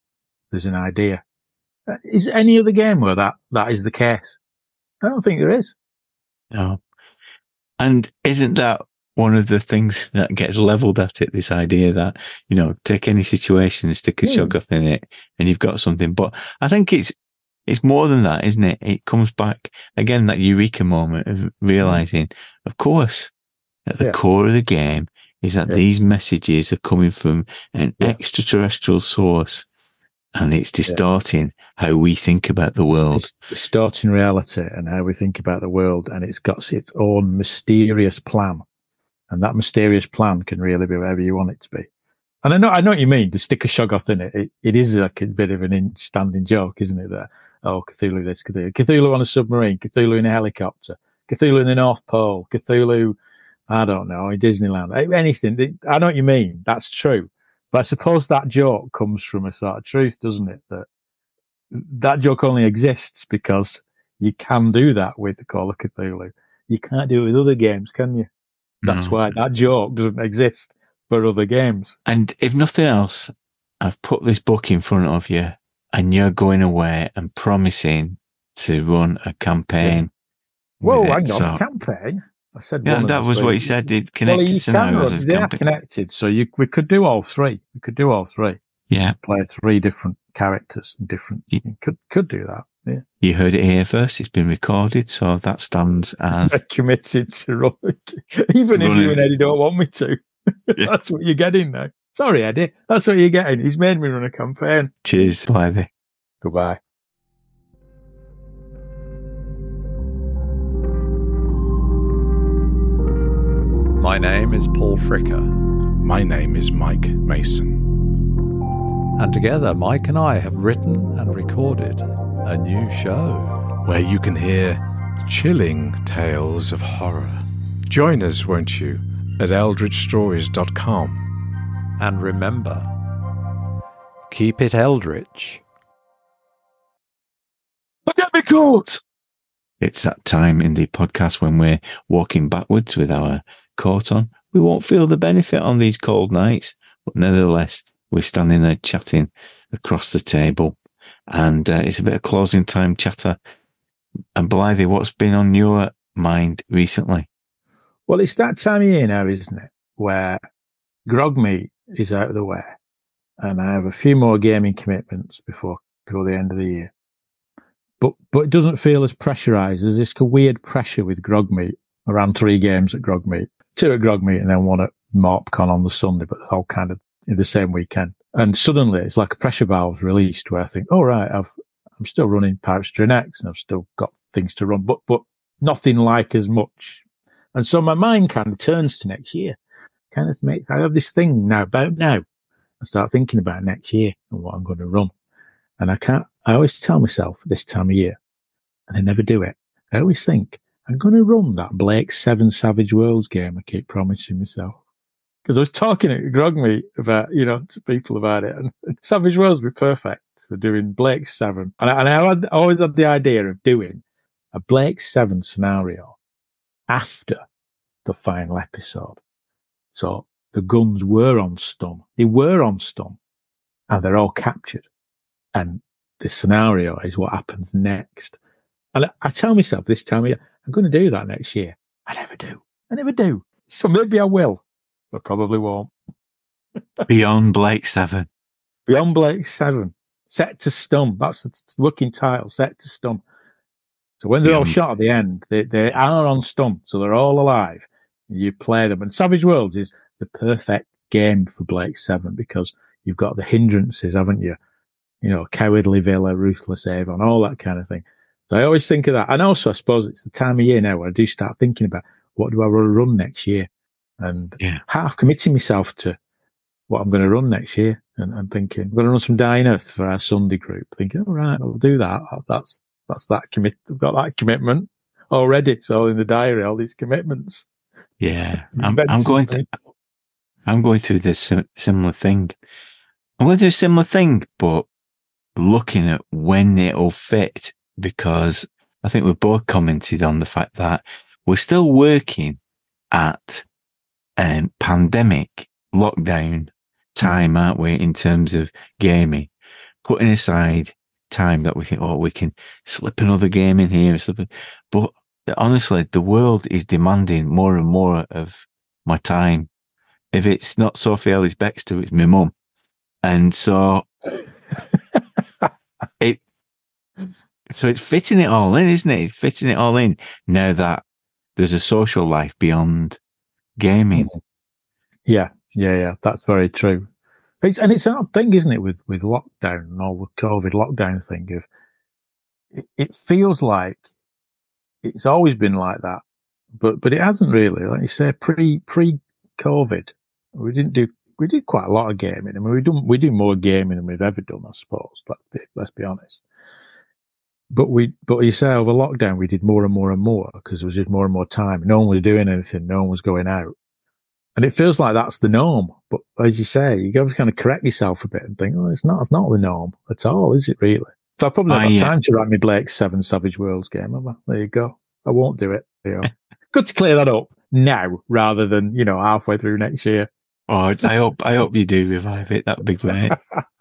there's an idea. Is there any other game where that, that is the case? I don't think there is. No. And isn't that one of the things that gets leveled at it, this idea that, you know, take any situation, stick a Hmm. shoggoth in it, and you've got something. But I think it's it's more than that, isn't it? It comes back, again, that eureka moment of realising, of course, at the Yeah. core of the game is that Yeah. these messages are coming from an Yeah. extraterrestrial source, and it's distorting how we think about the world. It's dis- distorting reality and how we think about the world, and it's got its own mysterious plan, and that mysterious plan can really be wherever you want it to be. And I know, I know what you mean. To stick a shoggoth in it, it, it is like a bit of an in standing joke, isn't it? That oh, Cthulhu this, Cthulhu, Cthulhu on a submarine, Cthulhu in a helicopter, Cthulhu in the North Pole, Cthulhu, I don't know, in Disneyland, anything. I know what you mean. That's true. But I suppose that joke comes from a sort of truth, doesn't it? That that joke only exists because you can do that with the Call of Cthulhu. You can't do it with other games, can you? That's No. why that joke doesn't exist for other games. And if nothing else, I've put this book in front of you, and you're going away and promising to run a campaign. Whoa, with it. hang on, So- campaign. I said Yeah, one of that the was three. what you said. It Well, connected you can scenarios run. as They are campaign. connected, so you we could do all three. We could do all three. Yeah, Play three different characters and different. Ye- You could could do that. Yeah. you heard it here first. It's been recorded, so that stands as They're committed to run. Even if Running. you and Eddie don't want me to. Yeah. That's what you're getting now. Sorry, Eddie. That's what you're getting. He's made me run a campaign. cheers, Blythe. Goodbye. My name is Paul Fricker, My name is Mike Mason. and together Mike and I have written and recorded a new show. Where you can hear chilling tales of horror. Join us, won't you, at eldritch stories dot com. And remember, keep it eldritch. Get the court! It's that time in the podcast when we're walking backwards with our coat on. We won't feel the benefit on these cold nights, but nevertheless, we're standing there chatting across the table. And uh, it's a bit of closing time chatter. And Blythe, what's been on your mind recently? Well, it's that time of year now, isn't it? Where grog meat is out of the way. And I have a few more gaming commitments before, before the end of the year. But, but it doesn't feel as pressurized. There's this weird pressure with grog meat. Around three games at grog meat, two at grog meat, and then one at MorpCon on the Sunday, but all kind of in the same weekend. And suddenly it's like a pressure valve released where I think, oh, right, I've, I'm still running Pirates Dream X and I've still got things to run, but, but nothing like as much. And so my mind kind of turns to next year. Kind of make, I have this thing now about now. I start thinking about next year and what I'm going to run. And I can't, I always tell myself this time of year, and I never do it. I always think, I'm going to run that Blake Seven Savage Worlds game I keep promising myself. Because I was talking at Grogmeet about, you know, to people about it, and Savage Worlds would be perfect for doing Blake Seven. And I, and I, had, I always had the idea of doing a Blake Seven scenario after the final episode. So the guns were on stun. They were on stun, and they're all captured. And the scenario is what happens next. And I, I tell myself this time of year, I'm going to do that next year. I never do. I never do. So maybe I will, but probably won't. Beyond Blake Seven. Beyond Blake Seven, Set to Stun. That's the t- working title, Set to Stun. So when they're all Beyond- shot at the end, they, they are on stun, so they're all alive. You play them. And Savage Worlds is the perfect game for Blake Seven because you've got the hindrances, haven't you? You know, Cowardly Villa, Ruthless Avon, all that kind of thing. So I always think of that. And also, I suppose it's the time of year now where I do start thinking about what do I want to run next year? And Yeah. half committing myself to what I'm going to run next year. And I'm thinking, I'm going to run some Dying Earth for our Sunday group. Thinking, all right, I'll do that. That's, that's that commit. I've got that commitment already. It's all in the diary, all these commitments. Yeah. I'm, I'm going to, I'm going through this sim- similar thing. I'm going through a similar thing, but looking at when it'll fit, because I think we've both commented on the fact that we're still working at um, pandemic lockdown time, aren't we, in terms of gaming? putting aside time that we think, oh, we can slip another game in here, slip it. But honestly, the world is demanding more and more of my time. If it's not Sophie Ellis Bextor, it's my mum. And so it, so it's fitting it all in, isn't it? It's fitting it all in now that there's a social life beyond gaming. Yeah, yeah, yeah. That's very true. It's, and it's an odd thing, isn't it, with, with lockdown and all the COVID lockdown thing of it, it feels like it's always been like that, but, but it hasn't really. Like you say, pre, pre COVID, we didn't do, we did quite a lot of gaming. I mean, we do, we do more gaming than we've ever done, I suppose. Let's be, let's be honest. But we, but you say over lockdown, we did more and more and more because there was just more and more time. No one was doing anything. No one was going out. And it feels like that's the norm. But as you say, you got to kind of correct yourself a bit and think, oh, it's not, it's not the norm at all, is it really? So I probably don't have time to write Mid-Lake seven Savage Worlds game, have I? There you go. I won't do it. You know. Good to clear that up now rather than, you know, halfway through next year. Oh, I hope, I hope you do revive it. That'd be great.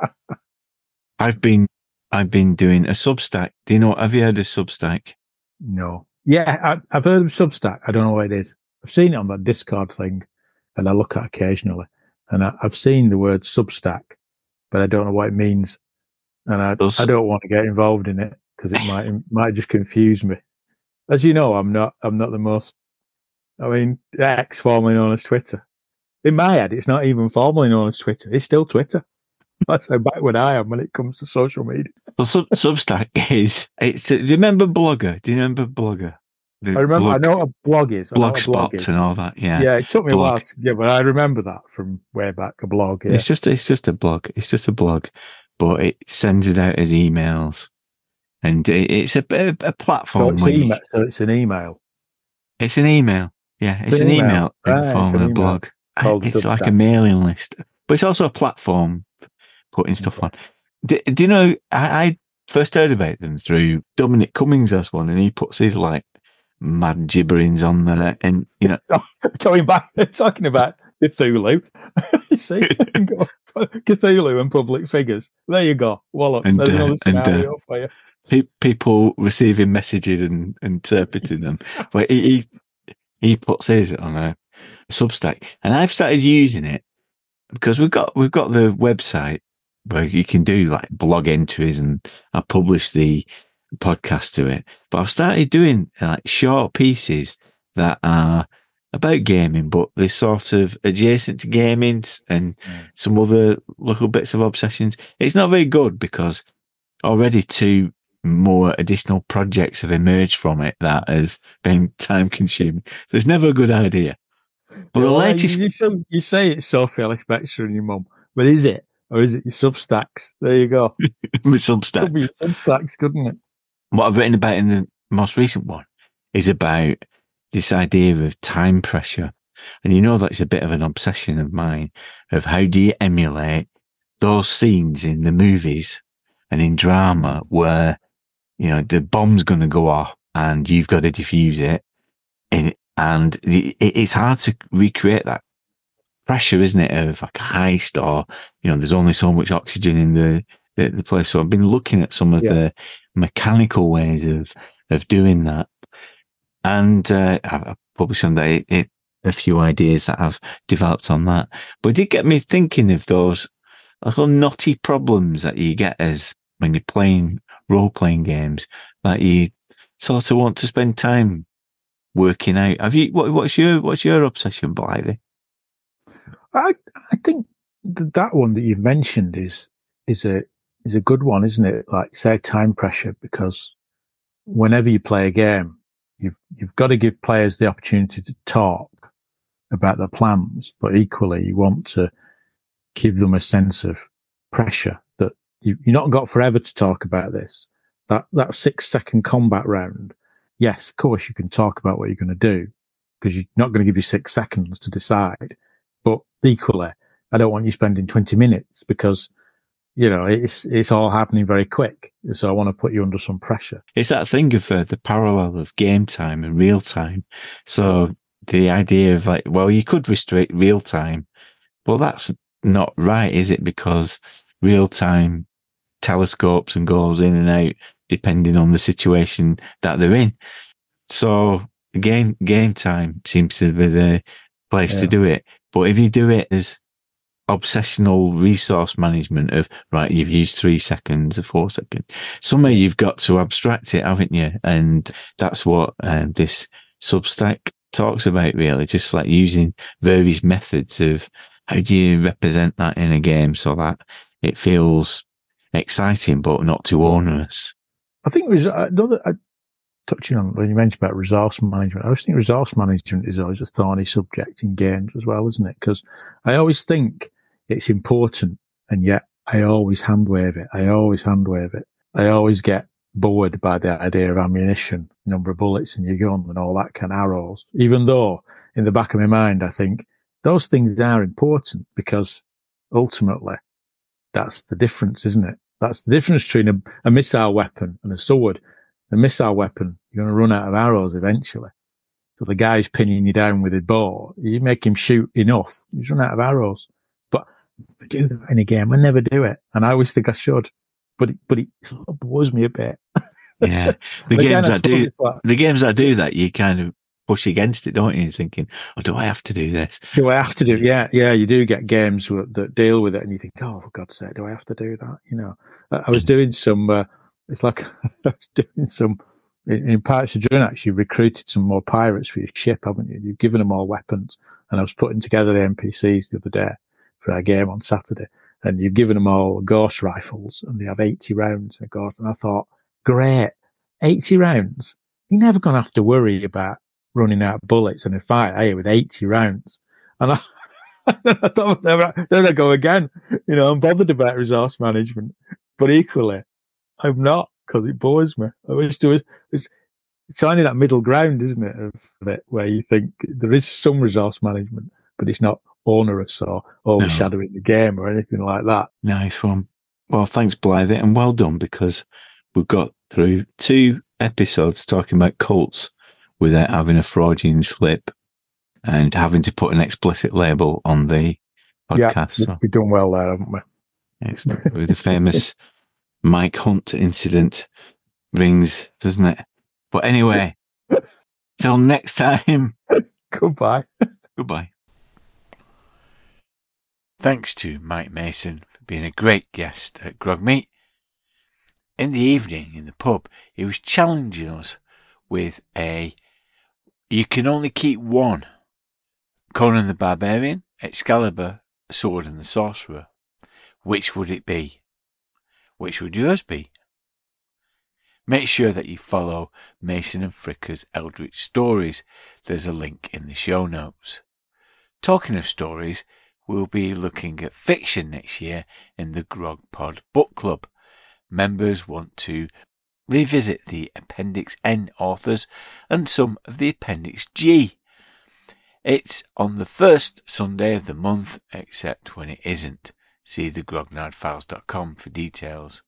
I've been, I've been doing a Substack. Do you know, have you heard of Substack? No. Yeah, I, I've heard of Substack. I don't know what it is. I've seen it on that Discord thing and I look at it occasionally. And I, I've seen the word Substack, but I don't know what it means. And I, I don't want to get involved in it because it might, it might just confuse me. As you know, I'm not, I'm not the most, I mean, X formerly known as Twitter. In my head, it's not even formally known as Twitter. It's still Twitter. That's how backward I am when it comes to social media. Well, Sub- Substack is, it's, do you remember Blogger? Do you remember Blogger? The I remember, blog, I know what a blog is. Blogspot and all that, yeah. Yeah, it took me blog. a while to get, but I remember that from way back, a blog. Yeah. It's just, it's just a blog. It's just a blog, but it sends it out as emails. And it, it's a, a, a platform. So it's, email, so it's an email. It's an email. Yeah, it's, it's an email, email in the right, form of a blog. It's like a mailing list, but it's also a platform for putting stuff on. Do, do you know, I, I first heard about them through Dominic Cummings as one, and he puts his like mad gibberings on there, and you know, going back, talking about Cthulhu, you see, Cthulhu and public figures. There you go. Well, and, there's uh, another scenario and, uh, for you. Pe- people receiving messages and interpreting them. But he, he he puts his on a Substack, and I've started using it because we've got we've got the website where you can do like blog entries, and I publish the podcast to it. But I've started doing like short pieces that are about gaming, but they're sort of adjacent to gaming and mm. some other little bits of obsessions. It's not very good because already two more additional projects have emerged from it that has been time consuming. So it's never a good idea. But the latest, you, you, you say it's Sophie Ellis Bextor and your mum, but is it? Or is it your Substacks? There you go. My Substacks. Could be your Substacks, couldn't it? What I've written about in the most recent one is about this idea of time pressure. And you know, that's a bit of an obsession of mine, of how do you emulate those scenes in the movies and in drama where, you know, the bomb's going to go off and you've got to defuse it. And, and the, it, it's hard to recreate that pressure, isn't it, of like a heist, or, you know, there's only so much oxygen in the, the, the place. So I've been looking at some of yeah. the mechanical ways of, of doing that. And, uh, I've published some that it, it, a few ideas that I've developed on that. But it did get me thinking of those little knotty problems that you get as when you're playing role-playing games that you sort of want to spend time working out. Have you? What, what's your What's your obsession, Blythe? I I think th- that one that you've mentioned is is a is a good one, isn't it? Like, say, time pressure, because whenever you play a game, you've you've got to give players the opportunity to talk about their plans, but equally you want to give them a sense of pressure that you, you've not got forever to talk about this. That that six second combat round, yes, of course you can talk about what you're going to do because you're not going to give you six seconds to decide. But equally, I don't want you spending twenty minutes because, you know, it's it's all happening very quick. So I want to put you under some pressure. It's that thing of uh, the parallel of game time and real time. So the idea of like, well, you could restrict real time. Well, that's not right, is it? Because real time telescopes and goes in and out depending on the situation that they're in. So game game time seems to be the place Yeah. to do it. But if you do it as obsessional resource management of, right, you've used three seconds or four seconds, somewhere you've got to abstract it, haven't you? And that's what um, this Substack talks about, really, just like using various methods of how do you represent that in a game so that it feels exciting but not too onerous. I think res- another, uh, touching on when you mentioned about resource management, I always think resource management is always a thorny subject in games as well, isn't it? Because I always think it's important, and yet I always hand wave it. I always hand wave it. I always get bored by the idea of ammunition, number of bullets in your gun and all that kind of arrows, even though in the back of my mind I think those things are important because ultimately that's the difference, isn't it? That's the difference between a, a missile weapon and a sword. The missile weapon, you're going to run out of arrows eventually. So the guy's pinning you down with a bow, you make him shoot enough, he's run out of arrows. But I do that in a game. I never do it. And I always think I should. But it, but it sort of bores me a bit. Yeah. The Again, games I that do, suppose it's the games that do that, you kind of push against it, don't you? You're thinking, oh, do I have to do this? Do I have to do? Yeah, yeah. You do get games that, that deal with it, and you think, oh, for God's sake, do I have to do that? You know, I, I was doing some. Uh, it's like I was doing some in, in Pirates of Drenax. You recruited some more pirates for your ship, haven't you? You've given them all weapons, and I was putting together the N P Cs the other day for our game on Saturday, and you've given them all ghost rifles, and they have eighty rounds. And I thought, great, eighty rounds. You're never going to have to worry about running out of bullets in a fight, are you, with eighty rounds? And I, I thought, then I go again. You know, I'm bothered about resource management, but equally, I'm not, because it bores me. I wish there was, it's, it's finding that middle ground, isn't it, of it, where you think there is some resource management, but it's not onerous or overshadowing no. the game or anything like that. Nice one. Well, thanks, Blythe, and well done, because we've got through two episodes talking about cults without having a Freudian slip and having to put an explicit label on the podcast. Yeah, so. we've done well there, haven't we? Excellent. With the famous Mike Hunt incident rings, doesn't it? But anyway, till next time. Goodbye. Goodbye. Thanks to Mike Mason for being a great guest at Grogmeet. In the evening in the pub, he was challenging us with a you can only keep one. Conan the Barbarian, Excalibur, Sword and the Sorcerer. Which would it be? Which would yours be? Make sure that you follow Mason and Fricker's Eldritch Stories. There's a link in the show notes. Talking of stories, we'll be looking at fiction next year in the Grog Pod Book Club. Members want to revisit the Appendix N authors and some of the Appendix G. It's on the first Sunday of the month, except when it isn't. See the grognard files dot com for details.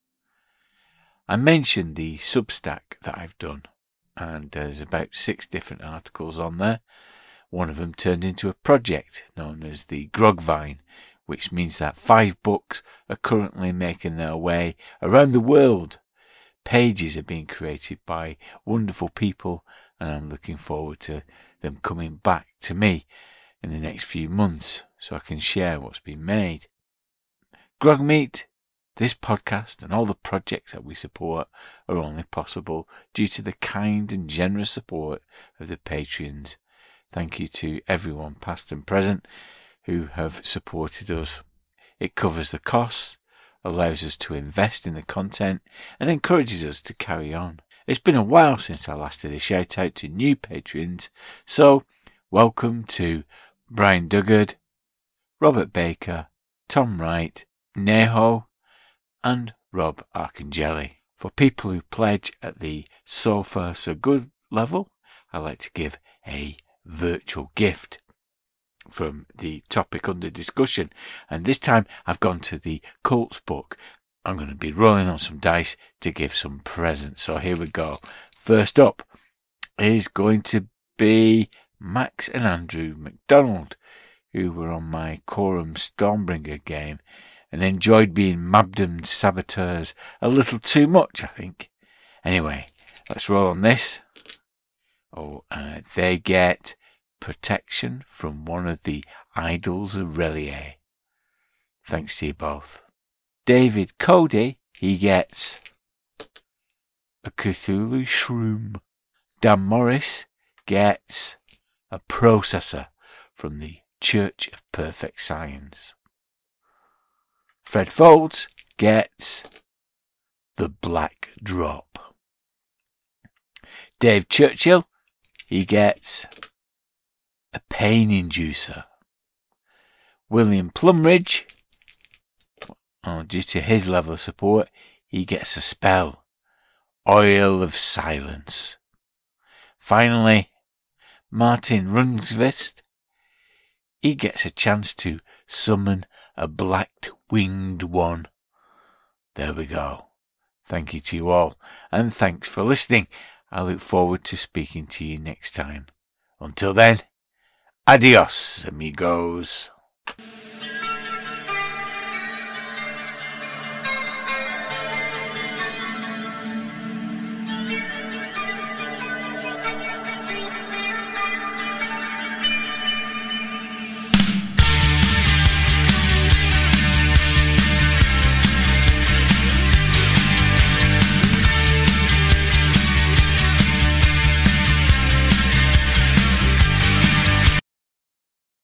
I mentioned the Substack that I've done, and there's about six different articles on there. One of them turned into a project known as the Grogvine, which means that five books are currently making their way around the world. Pages are being created by wonderful people, and I'm looking forward to them coming back to me in the next few months so I can share what's been made. Grogmeet, this podcast and all the projects that we support are only possible due to the kind and generous support of the Patreons. Thank you to everyone, past and present, who have supported us. It covers the costs, allows us to invest in the content, and encourages us to carry on. It's been a while since I last did a shout out to new patrons, so welcome to Brian Duggard, Robert Baker, Tom Wright, Neho, and Rob Arcangeli. For people who pledge at the So Far So Good level, I like to give a virtual gift from the topic under discussion, and this time I've gone to the Cults book. I'm going to be rolling on some dice to give some presents, so here we go. First up is going to be Max and Andrew McDonald, who were on my Quorum Stormbringer game, and enjoyed being Mabdam's saboteurs a little too much, I think. Anyway, let's roll on this. Oh, uh, they get protection from one of the idols of Relier. Thanks to you both. David Cody, he gets a Cthulhu Shroom. Dan Morris gets a processor from the Church of Perfect Science. Fred Folds gets the Black Drop. Dave Churchill, he gets a pain inducer. William Plumridge, oh, due to his level of support, he gets a spell, Oil of Silence. Finally, Martin Rundqvist, he gets a chance to summon a black-winged one. There we go. Thank you to you all, and thanks for listening. I look forward to speaking to you next time. Until then, adios, amigos.